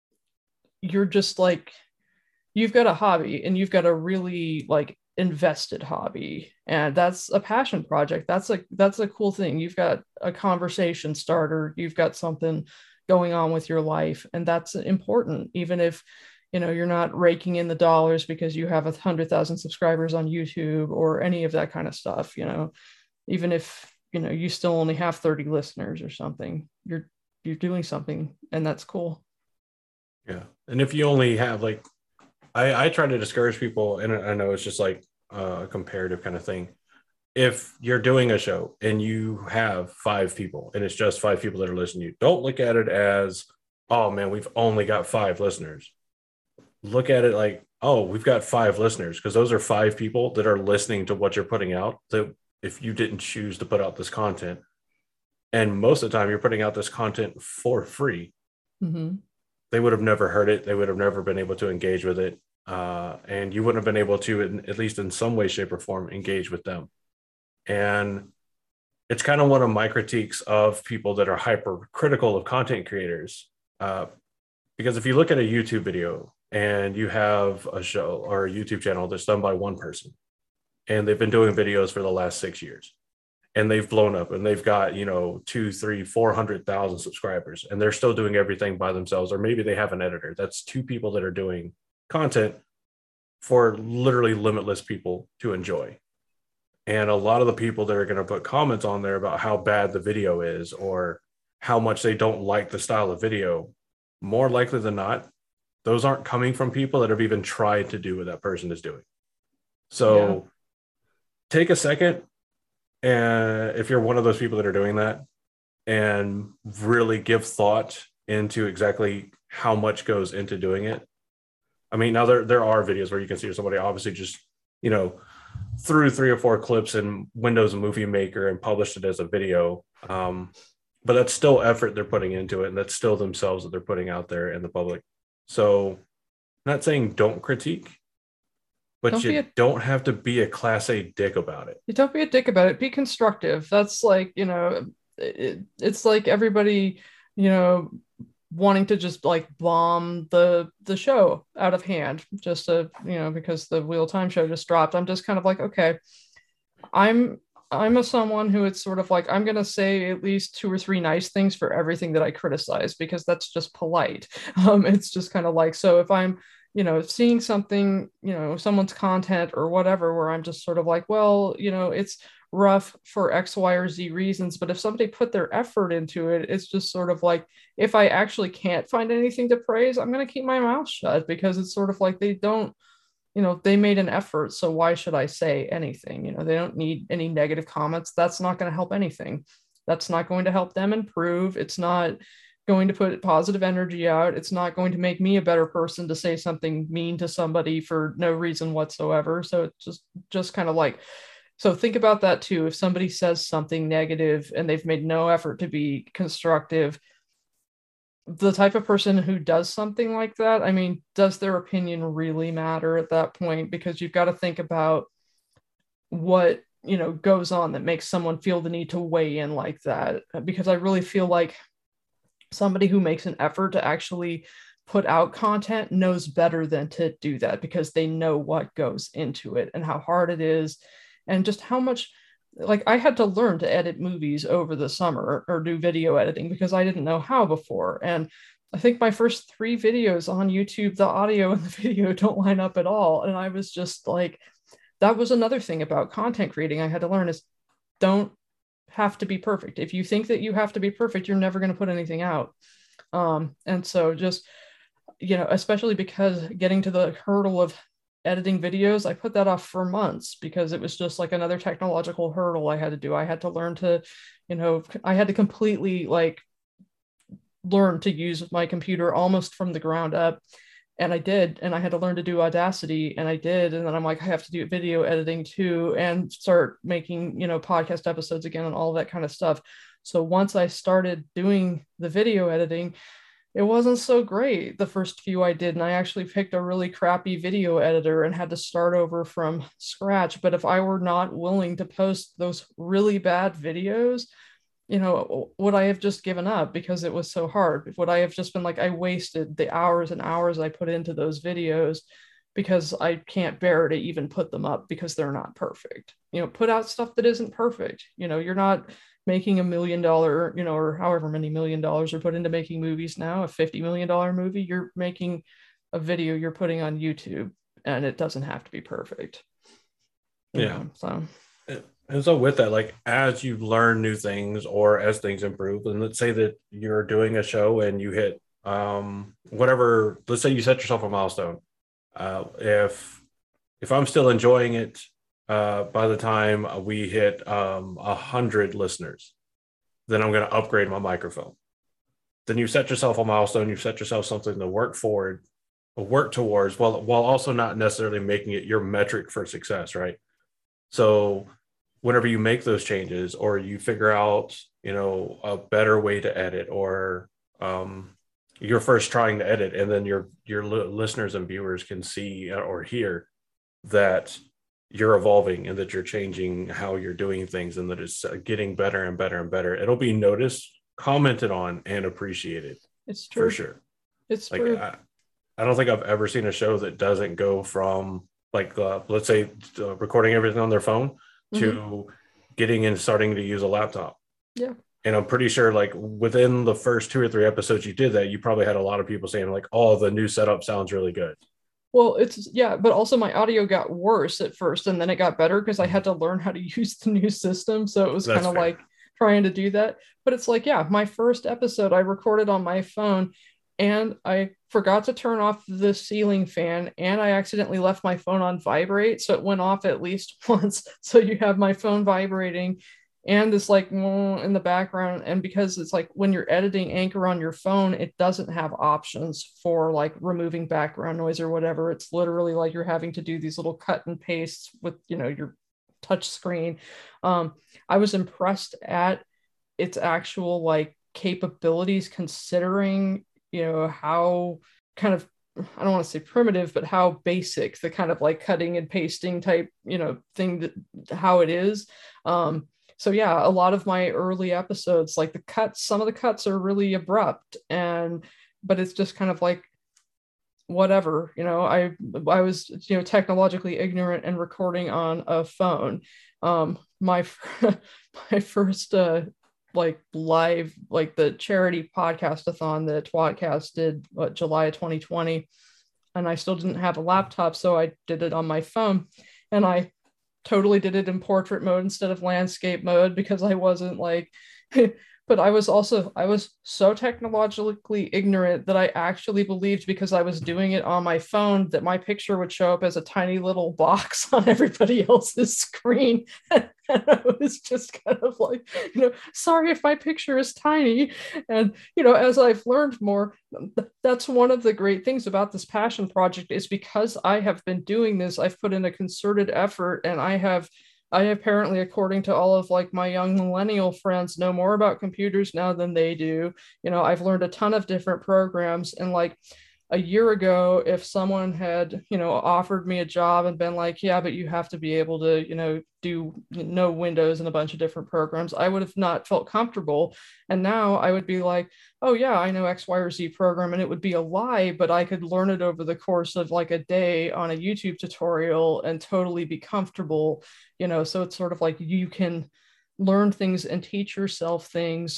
you're just like, you've got a hobby and you've got a really like invested hobby, and that's a passion project. That's a that's a cool thing. You've got a conversation starter, you've got something going on with your life, and that's important, even if you know you're not raking in the dollars because you have a hundred thousand subscribers on YouTube or any of that kind of stuff. You know, even if you know you still only have thirty listeners or something, you're you're doing something, and that's cool. Yeah, and if you only have like, I I try to discourage people, and I know it's just like a comparative kind of thing. If you're doing a show and you have five people and it's just five people that are listening to you, don't look at it as, oh man, we've only got five listeners. Look at it like, oh, we've got five listeners, because those are five people that are listening to what you're putting out, that if you didn't choose to put out this content, and most of the time you're putting out this content for free, mm-hmm. they would have never heard it. They would have never been able to engage with it. Uh, and you wouldn't have been able to, in, at least in some way, shape, or form, engage with them. And it's kind of one of my critiques of people that are hypercritical of content creators. Uh, because if you look at a YouTube video and you have a show or a YouTube channel that's done by one person, and they've been doing videos for the last six years, and they've blown up and they've got, you know, two, three, four hundred thousand subscribers, and they're still doing everything by themselves, or maybe they have an editor. That's two people that are doing content for literally limitless people to enjoy. And a lot of the people that are going to put comments on there about how bad the video is or how much they don't like the style of video, more likely than not, those aren't coming from people that have even tried to do what that person is doing. So yeah. Take a second, and if you're one of those people that are doing that, and really give thought into exactly how much goes into doing it. I mean, now there, there are videos where you can see somebody obviously just, you know, threw three or four clips in Windows Movie Maker and published it as a video. Um, but that's still effort they're putting into it, and that's still themselves that they're putting out there in the public. So I'm not saying don't critique, but don't you a, don't have to be a class A dick about it. You don't be a dick about it. Be constructive. That's like, you know, it, it's like everybody, you know, wanting to just like bomb the the show out of hand, just to, you know, because the Wheel of Time show just dropped. I'm just kind of like, okay, I'm I'm a someone who it's sort of like, I'm going to say at least two or three nice things for everything that I criticize, because that's just polite. Um, it's just kind of like, so if I'm, you know, seeing something, you know, someone's content or whatever, where I'm just sort of like, well, you know, it's rough for X, Y, or Z reasons. But if somebody put their effort into it, it's just sort of like, if I actually can't find anything to praise, I'm going to keep my mouth shut, because it's sort of like they don't, you know, they made an effort, so why should I say anything? You know, they don't need any negative comments. That's not going to help anything. That's not going to help them improve. It's not going to put positive energy out. It's not going to make me a better person to say something mean to somebody for no reason whatsoever. So it's just just kind of like, so think about that too. If somebody says something negative and they've made no effort to be constructive, the type of person who does something like that, I mean, does their opinion really matter at that point? Because you've got to think about what, you know, goes on that makes someone feel the need to weigh in like that. Because I really feel like somebody who makes an effort to actually put out content knows better than to do that, because they know what goes into it and how hard it is, and just how much, like, I had to learn to edit movies over the summer, or do video editing, because I didn't know how before. And I think my first three videos on YouTube, the audio and the video don't line up at all. And I was just like, that was another thing about content creating I had to learn, is don't have to be perfect. If you think that you have to be perfect, you're never going to put anything out. Um, and so just, you know, especially because getting to the hurdle of editing videos, I put that off for months, because it was just like another technological hurdle I had to do. I had to learn to, you know, I had to completely like learn to use my computer almost from the ground up. And I did, and I had to learn to do Audacity, and I did. And then I'm like, I have to do video editing too, and start making, you know, podcast episodes again and all that kind of stuff. So once I started doing the video editing, it wasn't so great the first few I did. And I actually picked a really crappy video editor and had to start over from scratch. But if I were not willing to post those really bad videos, you know, would I have just given up because it was so hard? Would I have just been like, I wasted the hours and hours I put into those videos because I can't bear to even put them up because they're not perfect? You know, put out stuff that isn't perfect. You know, you're not making a million dollar, you know, or however many million dollars are put into making movies now, a fifty million dollar movie. You're making a video you're putting on YouTube, and it doesn't have to be perfect. Yeah. Know, so. And so with that, like, as you learn new things or as things improve, and let's say that you're doing a show and you hit um, whatever, let's say you set yourself a milestone. Uh, if, if I'm still enjoying it, uh, by the time we hit um, a hundred listeners, then I'm going to upgrade my microphone. Then you set yourself a milestone, you set yourself something to work forward, work towards, while, while also not necessarily making it your metric for success. Right. So whenever you make those changes, or you figure out, you know, a better way to edit, or um, you're first trying to edit, and then your your li- listeners and viewers can see or hear that you're evolving and that you're changing how you're doing things, and that it's getting better and better and better, it'll be noticed, commented on, and appreciated. It's true. For sure. It's like, true. I, I don't think I've ever seen a show that doesn't go from, like, uh, let's say uh, recording everything on their phone to mm-hmm. getting and starting to use a laptop. Yeah. And I'm pretty sure, like, within the first two or three episodes you did that, you probably had a lot of people saying, like, oh, the new setup sounds really good. Well, it's, yeah, but also my audio got worse at first, and then it got better because I had to learn how to use the new system. So it was kind of like trying to do that. But it's like, yeah, my first episode I recorded on my phone, and I forgot to turn off the ceiling fan, and I accidentally left my phone on vibrate. So it went off at least once. So you have my phone vibrating and this like in the background. And because it's like when you're editing Anchor on your phone, it doesn't have options for like removing background noise or whatever. It's literally like you're having to do these little cut and pastes with, you know, your touch screen. Um, I was impressed at its actual like capabilities, considering, you know, how kind of, I don't want to say primitive, but how basic the kind of like cutting and pasting type, you know, thing that how it is. Um, so yeah, a lot of my early episodes, like the cuts, some of the cuts are really abrupt, and but it's just kind of like whatever, you know. I I was, you know, technologically ignorant and recording on a phone. Um, my my first uh, like live, like the charity podcast-a-thon that Twatcast did, what, July of twenty twenty, and I still didn't have a laptop, so I did it on my phone, and I totally did it in portrait mode instead of landscape mode because I wasn't like but I was also I was so technologically ignorant that I actually believed, because I was doing it on my phone, that my picture would show up as a tiny little box on everybody else's screen. And I was just kind of like, you know, sorry if my picture is tiny. And you know, as I've learned more, that's one of the great things about this passion project, is because I have been doing this, I've put in a concerted effort, and I have I apparently, according to all of like my young millennial friends, know more about computers now than they do. You know, I've learned a ton of different programs. And like a year ago, if someone had, you know, offered me a job and been like, yeah, but you have to be able to, you know, do know Windows and a bunch of different programs, I would have not felt comfortable. And now I would be like, oh yeah, I know X, Y, or Z program, and it would be a lie, but I could learn it over the course of like a day on a YouTube tutorial and totally be comfortable, you know. So it's sort of like you can learn things and teach yourself things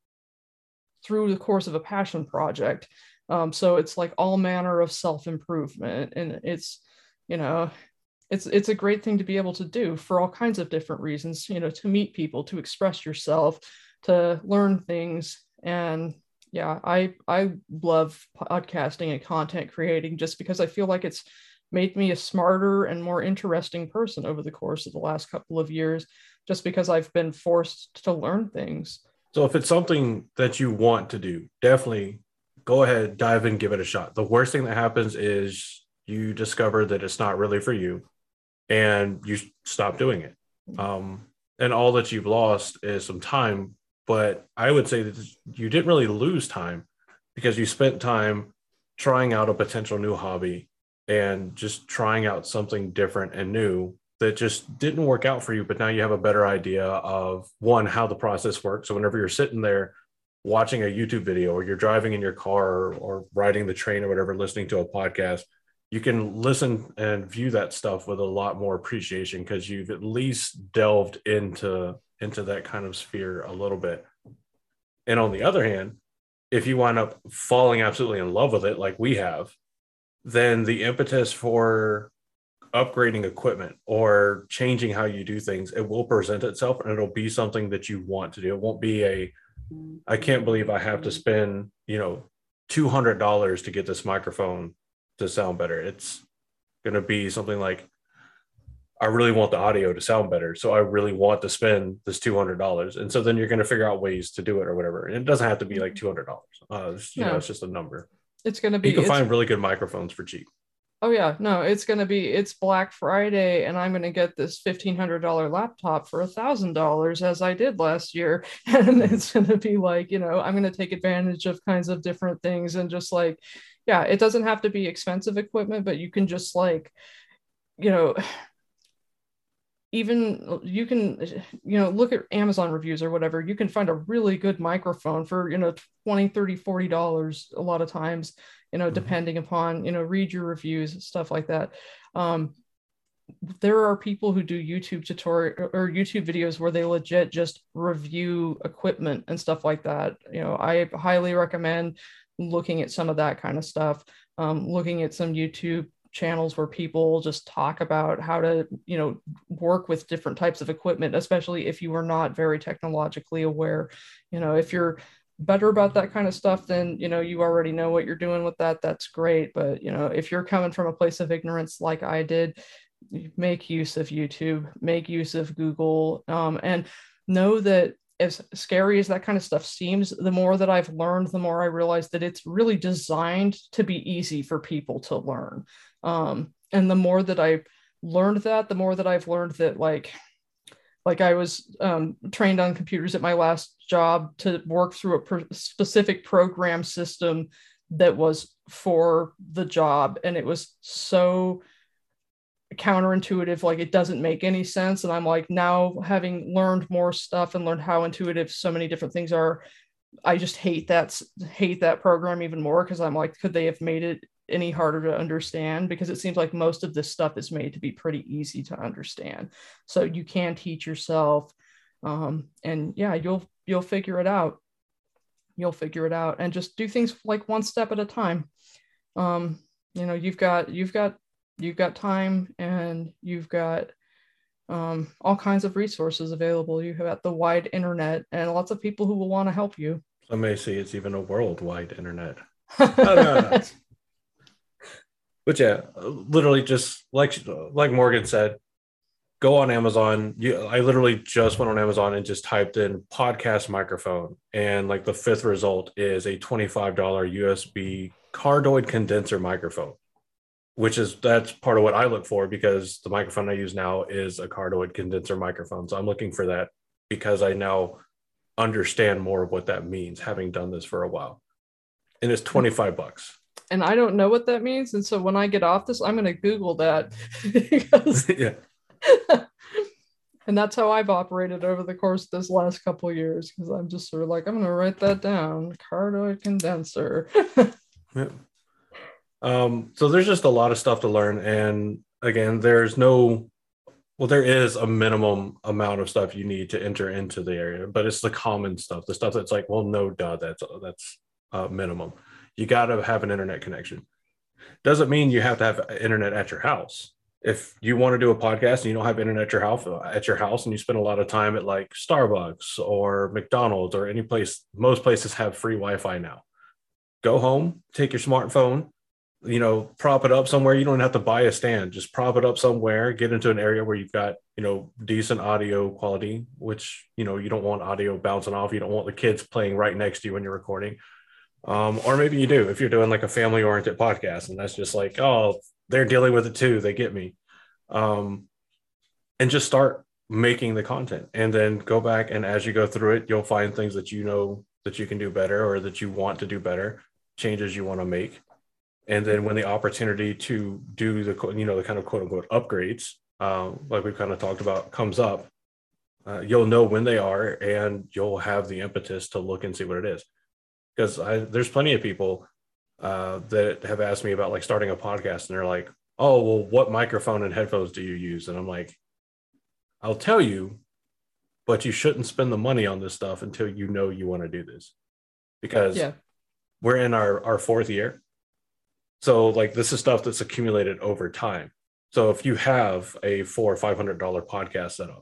through the course of a passion project. Um, so it's like all manner of self-improvement, and it's, you know, it's it's a great thing to be able to do for all kinds of different reasons, you know, to meet people, to express yourself, to learn things. And yeah, I I love podcasting and content creating, just because I feel like it's made me a smarter and more interesting person over the course of the last couple of years, just because I've been forced to learn things. So if it's something that you want to do, definitely go ahead, dive in, give it a shot. The worst thing that happens is you discover that it's not really for you and you stop doing it. Um, and all that you've lost is some time. But I would say that you didn't really lose time, because you spent time trying out a potential new hobby and just trying out something different and new that just didn't work out for you. But now you have a better idea of, one, how the process works. So whenever you're sitting there watching a YouTube video, or you're driving in your car, or, or riding the train or whatever, listening to a podcast, you can listen and view that stuff with a lot more appreciation, because you've at least delved into into that kind of sphere a little bit. And on the other hand, if you wind up falling absolutely in love with it like we have, then the impetus for upgrading equipment or changing how you do things, it will present itself, and it'll be something that you want to do. It won't be a, I can't believe I have to spend, you know, two hundred dollars to get this microphone to sound better. It's going to be something like, I really want the audio to sound better, so I really want to spend this two hundred dollars. And so then you're going to figure out ways to do it or whatever. And it doesn't have to be like two hundred dollars. Uh, it's, you No, know, it's just a number. it's going to be, You can it's, find really good microphones for cheap. oh yeah, no, it's going to be, it's Black Friday, and I'm going to get this fifteen hundred dollars laptop for a thousand dollars, as I did last year. And it's going to be like, you know, I'm going to take advantage of kinds of different things, and just like, yeah, it doesn't have to be expensive equipment, but you can just like, you know, even you can, you know, look at Amazon reviews or whatever. You can find a really good microphone for, you know, twenty, thirty, forty dollars a lot of times, you know, mm-hmm. depending upon, you know, read your reviews, stuff like that. Um, there are people who do YouTube tutorial or YouTube videos where they legit just review equipment and stuff like that. You know, I highly recommend looking at some of that kind of stuff, um, looking at some YouTube channels where people just talk about how to, you know, work with different types of equipment, especially if you are not very technologically aware. You know, if you're better about that kind of stuff, then, you know, you already know what you're doing with that. That's great. But, you know, if you're coming from a place of ignorance like I did, make use of YouTube, make use of Google, um, and know that as scary as that kind of stuff seems, the more that I've learned, the more I realize that it's really designed to be easy for people to learn. Um, and the more that I learned that, the more that I've learned that like, like I was um, trained on computers at my last job to work through a per- specific program system that was for the job. And it was so counterintuitive, like it doesn't make any sense. And I'm like, now having learned more stuff and learned how intuitive so many different things are, I just hate that hate that program even more, because I'm like, could they have made it any harder to understand? Because it seems like most of this stuff is made to be pretty easy to understand, so you can teach yourself, um, and yeah, you'll you'll figure it out. You'll figure it out, and just do things like one step at a time. Um, you know, you've got you've got you've got time, and you've got um, all kinds of resources available. You have the wide internet and lots of people who will want to help you. Some may say it's even a worldwide internet. But yeah, literally just like like Morgan said, go on Amazon. You, I literally just went on Amazon and just typed in podcast microphone, and like the fifth result is a twenty-five dollars U S B cardioid condenser microphone, which is that's part of what I look for, because the microphone I use now is a cardioid condenser microphone. So I'm looking for that because I now understand more of what that means, having done this for a while. And it's twenty-five bucks. And I don't know what that means. And so when I get off this, I'm going to Google that. because... yeah. And that's how I've operated over the course of this last couple of years, because I'm just sort of like, I'm going to write that down. Cardioid condenser. yeah. Um, so there's just a lot of stuff to learn. And again, there's no, well, there is a minimum amount of stuff you need to enter into the area, but it's the common stuff, the stuff that's like, well, no, duh, that's, that's uh, minimum. You got to have an internet connection. Doesn't mean you have to have internet at your house. If you want to do a podcast and you don't have internet at your house, at your house, and you spend a lot of time at like Starbucks or McDonald's or any place, most places have free Wi-Fi now. Go home, take your smartphone, you know, prop it up somewhere. You don't have to buy a stand. Just prop it up somewhere, get into an area where you've got, you know, decent audio quality, which, you know, you don't want audio bouncing off. You don't want the kids playing right next to you when you're recording. Um, or maybe you do if you're doing like a family oriented podcast, and that's just like, oh, they're dealing with it too. They get me. Um, and just start making the content, and then go back. And as you go through it, you'll find things that you know that you can do better, or that you want to do better, changes you want to make. And then when the opportunity to do the, you know, the kind of quote unquote upgrades, um, like we've kind of talked about, comes up, uh, you'll know when they are, and you'll have the impetus to look and see what it is. Because there's plenty of people uh, that have asked me about like starting a podcast, and they're like, oh, well, what microphone and headphones do you use? And I'm like, I'll tell you, but you shouldn't spend the money on this stuff until you know you want to do this, because yeah. we're in our, our fourth year. So like, this is stuff that's accumulated over time. So if you have a four or five hundred dollar podcast setup,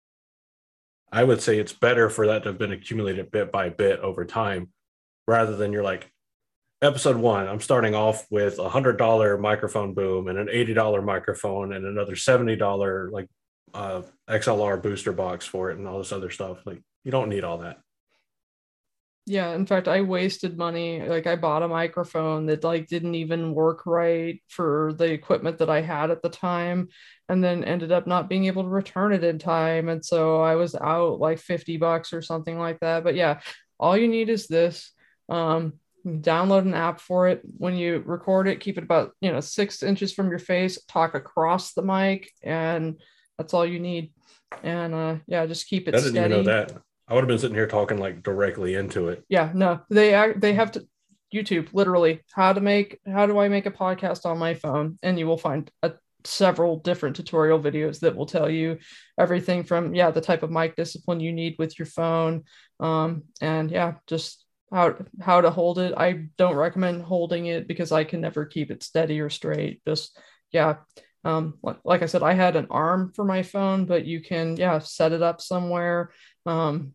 I would say it's better for that to have been accumulated bit by bit over time, rather than you're like, episode one, I'm starting off with a hundred dollar microphone boom and an eighty dollar microphone and another seventy dollar like uh, X L R booster box for it and all this other stuff. Like, you don't need all that. Yeah, in fact, I wasted money. Like, I bought a microphone that like didn't even work right for the equipment that I had at the time, and then ended up not being able to return it in time. And so I was out like fifty bucks or something like that. But yeah, all you need is this. Um, download an app for it. When you record it, keep it about, you know, six inches from your face, talk across the mic, and that's all you need. And uh, yeah, just keep it I didn't steady. even know that. I would have been sitting here talking like directly into it. Yeah, no, they they have to YouTube literally how to make how do I make a podcast on my phone, and you will find a, several different tutorial videos that will tell you everything from yeah the type of mic discipline you need with your phone, um, and yeah just how how to hold it. I don't recommend holding it because I can never keep it steady or straight. Just yeah. Um, like, like I said, I had an arm for my phone, but you can, yeah, set it up somewhere. Um,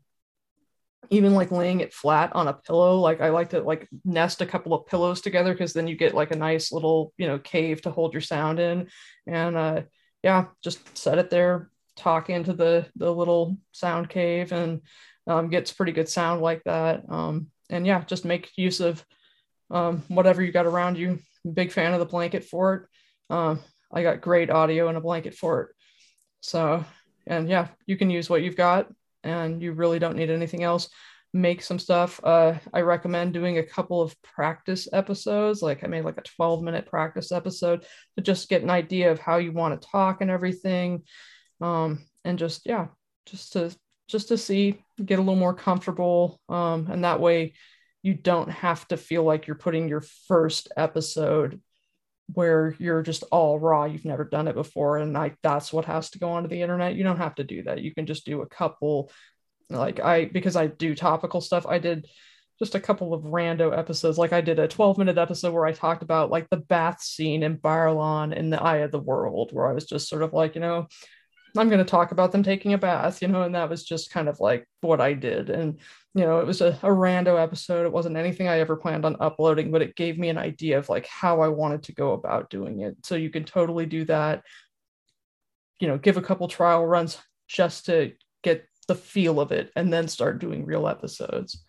even like laying it flat on a pillow. Like I like to like nest a couple of pillows together, because then you get like a nice little, you know, cave to hold your sound in. And uh, yeah, just set it there, talk into the, the little sound cave, and um, gets pretty good sound like that. Um, and yeah, just make use of um, whatever you got around you. Big fan of the blanket for it. Um, I got great audio and a blanket for it. So, and yeah, you can use what you've got, and you really don't need anything else. Make some stuff. Uh, I recommend doing a couple of practice episodes. Like I made like a twelve minute practice episode to just get an idea of how you want to talk and everything. Um, and just, yeah, just to, just to see, get a little more comfortable. Um, and that way you don't have to feel like you're putting your first episode where you're just all raw, you've never done it before, and like that's what has to go onto the internet. You don't have to do that. You can just do a couple, like I because I do topical stuff, I did just a couple of rando episodes. Like I did a twelve minute episode where I talked about like the bath scene in Barlan in The Eye of the World, where I was just sort of like, you know, I'm going to talk about them taking a bath, you know, and that was just kind of like what I did. And, you know, it was a, a rando episode. It wasn't anything I ever planned on uploading, but it gave me an idea of like how I wanted to go about doing it. So you can totally do that, you know, give a couple trial runs just to get the feel of it and then start doing real episodes.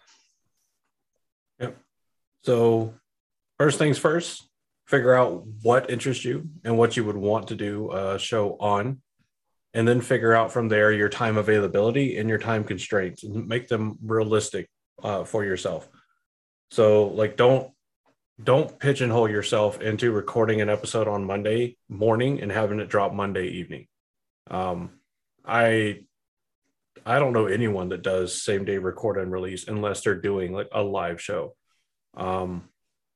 Yep. So first things first, figure out what interests you and what you would want to do a show on, and then figure out from there your time availability and your time constraints and make them realistic uh, for yourself. So like, don't don't pigeonhole yourself into recording an episode on Monday morning and having it drop Monday evening. Um, I I don't know anyone that does same day record and release unless they're doing like a live show. Um,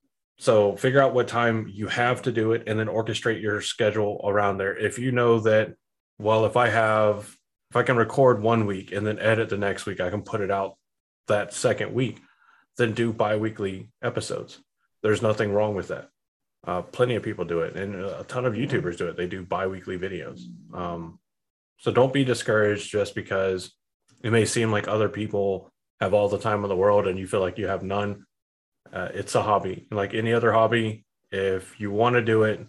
so figure out what time you have to do it and then orchestrate your schedule around there. If you know that, well, if I have, if I can record one week and then edit the next week, I can put it out that second week, then do bi-weekly episodes. There's nothing wrong with that. Uh, plenty of people do it, and a ton of YouTubers do it. They do bi-weekly videos. Um, so don't be discouraged just because it may seem like other people have all the time in the world and you feel like you have none. Uh, it's a hobby. Like any other hobby, if you want to do it,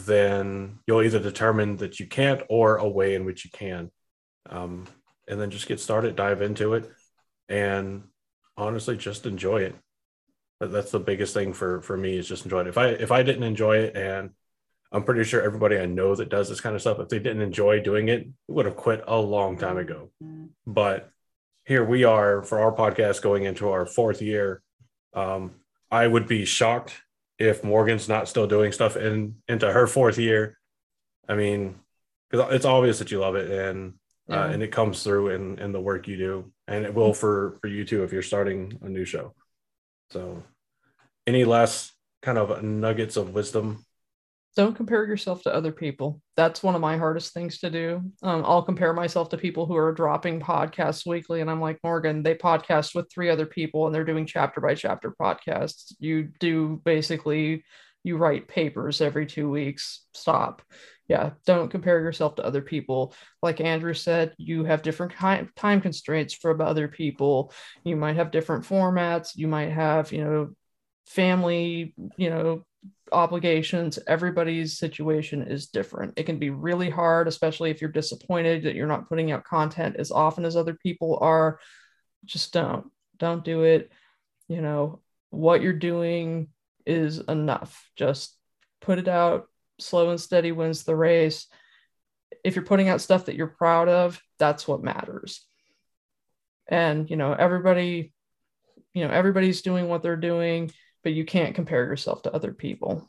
then you'll either determine that you can't or a way in which you can. Um, and then just get started, dive into it, and honestly, just enjoy it. That's the biggest thing for, for me is just enjoy it. If I, if I didn't enjoy it, and I'm pretty sure everybody I know that does this kind of stuff, if they didn't enjoy doing it, would have quit a long time ago. But here we are for our podcast going into our fourth year. Um, I would be shocked if Morgan's not still doing stuff in into her fourth year. I mean, because it's obvious that you love it, and yeah. uh, and it comes through in, in the work you do, and it will for, for you too if you're starting a new show. So any last kind of nuggets of wisdom? Don't compare yourself to other people. That's one of my hardest things to do. Um, I'll compare myself to people who are dropping podcasts weekly, and I'm like, Morgan, they podcast with three other people and they're doing chapter by chapter podcasts. You do basically, you write papers every two weeks. Stop. Yeah, don't compare yourself to other people. Like Andrew said, you have different kind, time constraints from other people. You might have different formats. You might have, you know, family, you know, obligations. Everybody's situation is different. It can be really hard, especially if you're disappointed that you're not putting out content as often as other people are. Just don't don't do it. You know, what you're doing is enough. Just put it out. Slow and steady wins the race. If you're putting out stuff that you're proud of, that's what matters. And you know, everybody you know everybody's doing what they're doing, but you can't compare yourself to other people.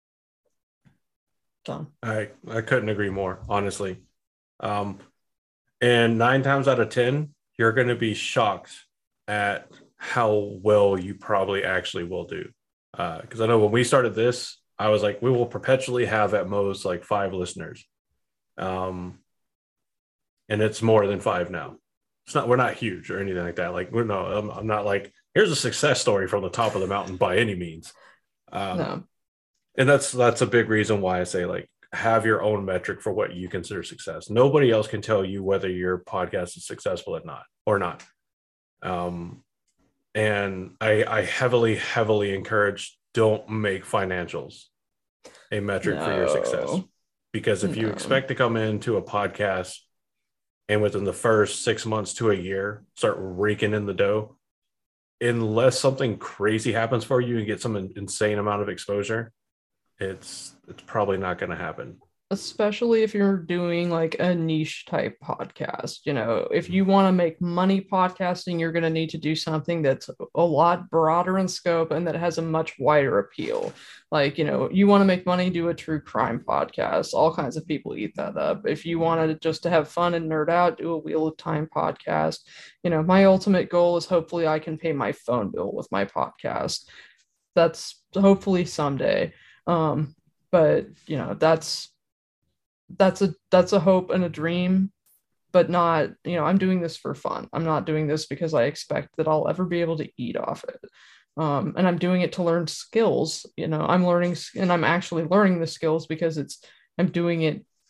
So I, I couldn't agree more, honestly. Um, and nine times out of ten, you're going to be shocked at how well you probably actually will do. Because uh, I know when we started this, I was like, we will perpetually have at most like five listeners. Um, and it's more than five now. It's not, we're not huge or anything like that. Like, we're no, I'm, I'm not like, here's a success story from the top of the mountain by any means. Um, no. And that's, that's a big reason why I say, like, have your own metric for what you consider success. Nobody else can tell you whether your podcast is successful or not, or not. Um, and I, I heavily, heavily encourage, don't make financials a metric no. for your success. Because if no. you expect to come into a podcast and within the first six months to a year, start raking in the dough, unless something crazy happens for you and get some insane amount of exposure, it's it's probably not going to happen. Especially if you're doing like a niche type podcast. You know, if you want to make money podcasting, you're going to need to do something that's a lot broader in scope and that has a much wider appeal. Like, you know, you want to make money, do a true crime podcast. All kinds of people eat that up. If you wanted just to have fun and nerd out, do a Wheel of Time podcast. You know, my ultimate goal is hopefully I can pay my phone bill with my podcast. That's hopefully someday. Um, but you know, that's that's a that's a hope and a dream, but not, you know, I'm doing this for fun. I'm not doing this because I expect that I'll ever be able to eat off it. Um, and I'm doing it to learn skills. You know, I'm learning, and I'm actually learning the skills because it's I'm doing it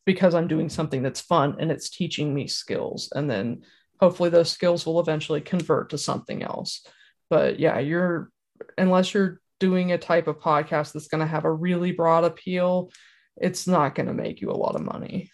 because I'm doing something that's fun and it's teaching me skills. And then hopefully those skills will eventually convert to something else. But yeah, you're, unless you're doing a type of podcast that's going to have a really broad appeal, it's not going to make you a lot of money.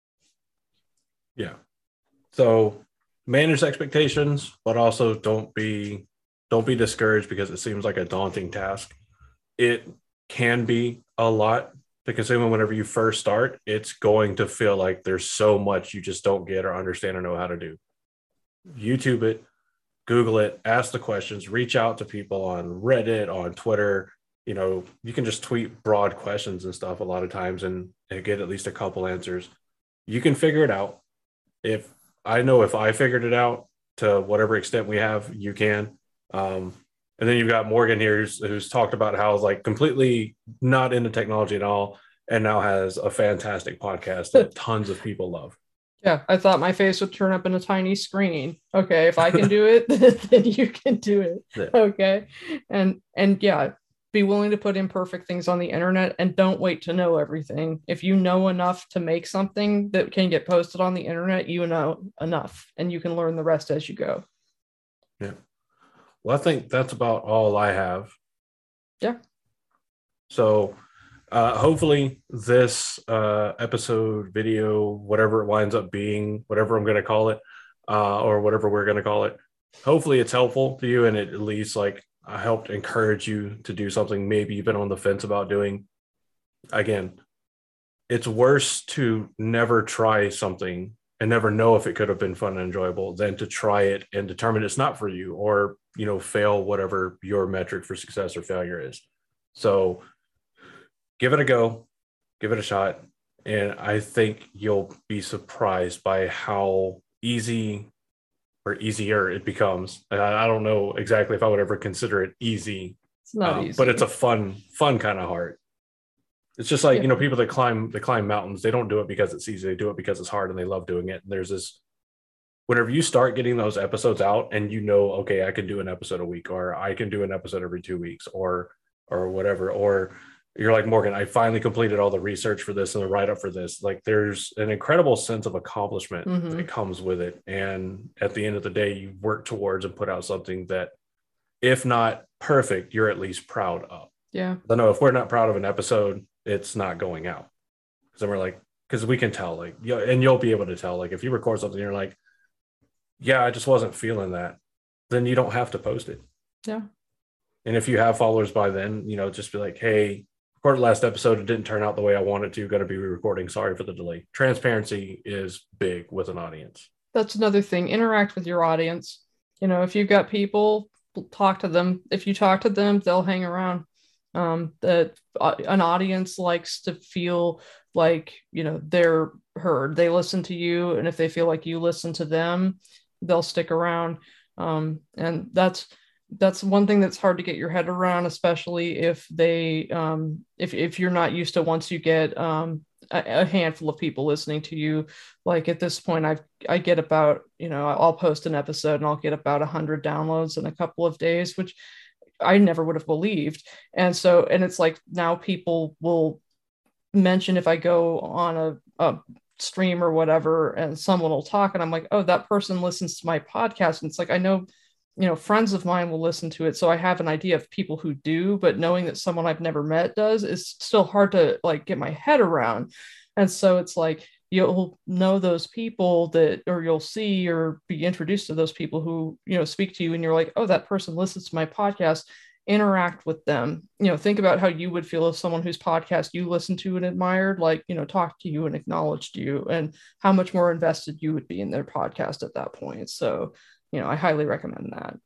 Yeah. So manage expectations, but also don't be don't be discouraged because it seems like a daunting task. It can be a lot to consume, and whenever you first start, it's going to feel like there's so much you just don't get or understand or know how to do. YouTube it, Google it, ask the questions, reach out to people on Reddit, on Twitter. You know, you can just tweet broad questions and stuff a lot of times and, and get at least a couple answers. You can figure it out. If I know if I figured it out to whatever extent we have, you can. Um, and then you've got Morgan here who's, who's talked about how like completely not into technology at all and now has a fantastic podcast that tons of people love. Yeah, I thought my face would turn up in a tiny screen. Okay, if I can do it, then you can do it. Yeah. Okay. And and yeah, be willing to put imperfect things on the internet and don't wait to know everything. If you know enough to make something that can get posted on the internet, you know enough and you can learn the rest as you go. Yeah. Well, I think that's about all I have. Yeah. So uh, hopefully this uh, episode, video, whatever it winds up being, whatever I'm going to call it, uh, or whatever we're going to call it, hopefully it's helpful to you and it at least like I helped encourage you to do something maybe you've been on the fence about doing. Again, it's worse to never try something and never know if it could have been fun and enjoyable than to try it and determine it's not for you or, you know, fail whatever your metric for success or failure is. So give it a go, give it a shot. And I think you'll be surprised by how easy or easier it becomes. I, I don't know exactly if I would ever consider it easy. It's not um, easy. But it's a fun, fun kind of hard. It's just like, yeah. you know, people that climb, they climb mountains, they don't do it because it's easy. They do it because it's hard and they love doing it. And there's this, whenever you start getting those episodes out and you know, okay, I can do an episode a week, or I can do an episode every two weeks or, or whatever, or you're like, Morgan, I finally completed all the research for this and the write-up for this. Like there's an incredible sense of accomplishment mm-hmm. that comes with it. And at the end of the day, you work towards and put out something that, if not perfect, you're at least proud of. Yeah. I know if we're not proud of an episode, it's not going out. Because then we're like, because we can tell, like, you know, and you'll be able to tell, like, if you record something, you're like, yeah, I just wasn't feeling that, then you don't have to post it. Yeah. And if you have followers by then, you know, just be like, hey, recorded last episode, it didn't turn out the way I wanted to, got to be re-recording. Sorry for the delay. Transparency is big with an audience. That's another thing. Interact with your audience. You know, if you've got people, talk to them. If you talk to them, they'll hang around. Um, that uh, an audience likes to feel like, you know, they're heard. They listen to you, and if they feel like you listen to them, they'll stick around. Um, and that's that's one thing that's hard to get your head around, especially if they um, if if you're not used to, once you get um, a, a handful of people listening to you. Like at this point, I I get about, you know, I'll post an episode and I'll get about a hundred downloads in a couple of days, which I never would have believed. And so, and it's like now people will mention if I go on a, a stream or whatever and someone will talk and I'm like, oh, that person listens to my podcast. And it's like, I know, you know, friends of mine will listen to it. So I have an idea of people who do, but knowing that someone I've never met does is still hard to like get my head around. And so it's like, you'll know those people that, or you'll see or be introduced to those people who, you know, speak to you and you're like, oh, that person listens to my podcast. Interact with them. You know, think about how you would feel if someone whose podcast you listened to and admired, like, you know, talked to you and acknowledged you, and how much more invested you would be in their podcast at that point. So, you know, I highly recommend that.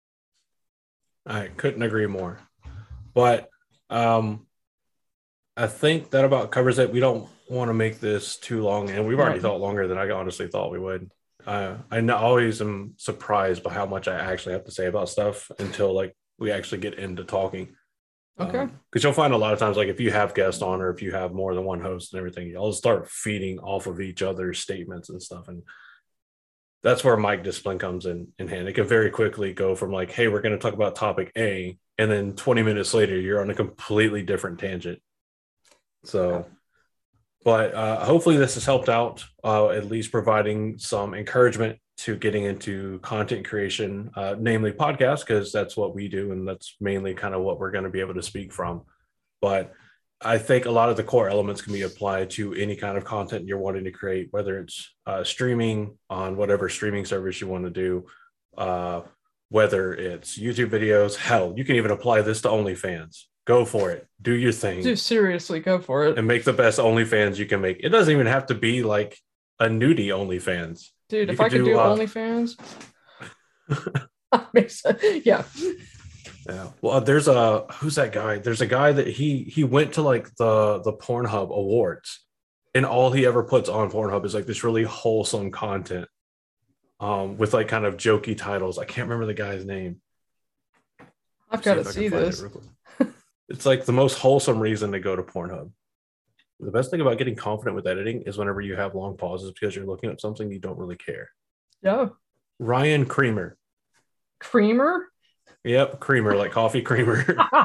I couldn't agree more. But um, I think that about covers it. We don't want to make this too long, and we've already thought longer than I honestly thought we would. Uh, I always am surprised by how much I actually have to say about stuff until like we actually get into talking. Okay. Because um, you'll find a lot of times, like if you have guests on or if you have more than one host and everything, you'll start feeding off of each other's statements and stuff. And that's where mic discipline comes in, in hand. It can very quickly go from like, hey, we're going to talk about topic A, and then twenty minutes later, you're on a completely different tangent. So But uh, hopefully this has helped out, uh, at least providing some encouragement to getting into content creation, uh, namely podcasts, because that's what we do. And that's mainly kind of what we're going to be able to speak from. But I think a lot of the core elements can be applied to any kind of content you're wanting to create, whether it's uh, streaming on whatever streaming service you want to do, uh, whether it's YouTube videos. Hell, you can even apply this to OnlyFans. Go for it. Do your thing. Do seriously, go for it. And make the best OnlyFans you can make. It doesn't even have to be like a nudie OnlyFans. Dude, you if I could do, do uh, OnlyFans, makes sense. Yeah. Yeah. Well, there's a who's that guy? There's a guy that he he went to like the the Pornhub Awards, and all he ever puts on Pornhub is like this really wholesome content, um, with like kind of jokey titles. I can't remember the guy's name. I've got to see, see this. It it's like the most wholesome reason to go to Pornhub. The best thing about getting confident with editing is whenever you have long pauses because you're looking at something you don't really care. Yeah. Ryan Creamer. Creamer? Yep, creamer, like coffee creamer.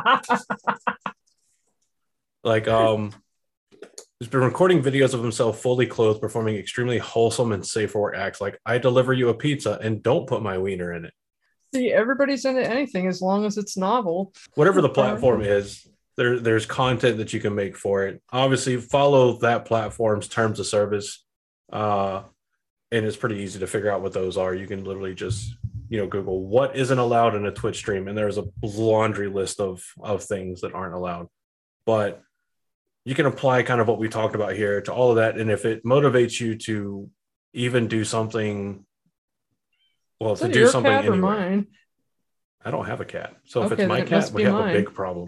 Like, um, he's been recording videos of himself fully clothed, performing extremely wholesome and safe for work acts like, I deliver you a pizza and don't put my wiener in it. See, everybody's into anything as long as it's novel. Whatever the platform is, there, there's content that you can make for it. Obviously, follow that platform's terms of service. Uh, and it's pretty easy to figure out what those are. You can literally just, you know, Google what isn't allowed in a Twitch stream. And there's a laundry list of, of things that aren't allowed. But you can apply kind of what we talked about here to all of that. And if it motivates you to even do something, well, to do something anyway. Mine? I don't have a cat. So okay, if it's my cat, we have mine. a big problem.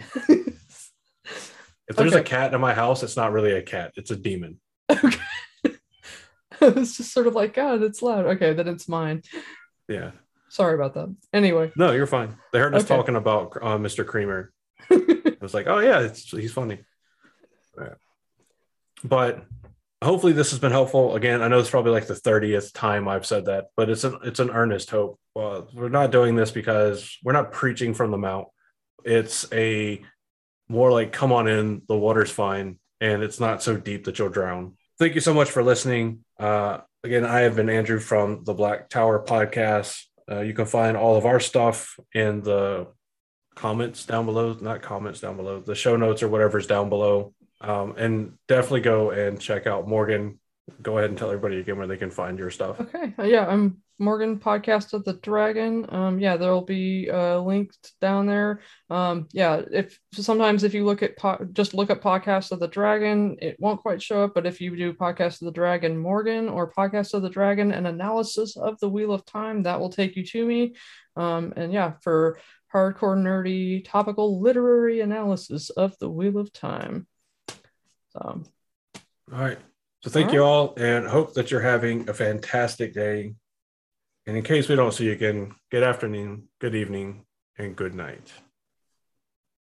If there's okay. a cat in my house, it's not really a cat. It's a demon. Okay. It's just sort of like, God, it's loud. Okay, then it's mine. Yeah. Sorry about that. Anyway. No, you're fine. They heard us okay. talking about uh, Mister Creamer. It was like, oh, yeah, it's, he's funny. Right. But hopefully this has been helpful. Again, I know it's probably like the thirtieth time I've said that, but it's an, it's an earnest hope. Well, we're not doing this because we're not preaching from the mount. It's a more like, come on in, the water's fine, and it's not so deep that you'll drown. Thank you so much for listening. Uh, again, I have been Andrew from the Black Tower Podcast. Uh, you can find all of our stuff in the comments down below, not comments down below, the show notes or whatever's down below. Um, and definitely go and check out Morgan. Go ahead and tell everybody again where they can find your stuff. Okay. Uh, yeah, I'm Morgan, Podcast of the Dragon. Um, yeah, there'll be uh, linked down there. Um, yeah, if sometimes if you look at po- just look at Podcast of the Dragon, it won't quite show up. But if you do Podcast of the Dragon Morgan or Podcast of the Dragon, an analysis of the Wheel of Time, that will take you to me. Um, and yeah, for hardcore nerdy topical literary analysis of the Wheel of Time. So, all right. So thank all you right. all, and hope that you're having a fantastic day. And in case we don't see you again, good afternoon, good evening, and good night.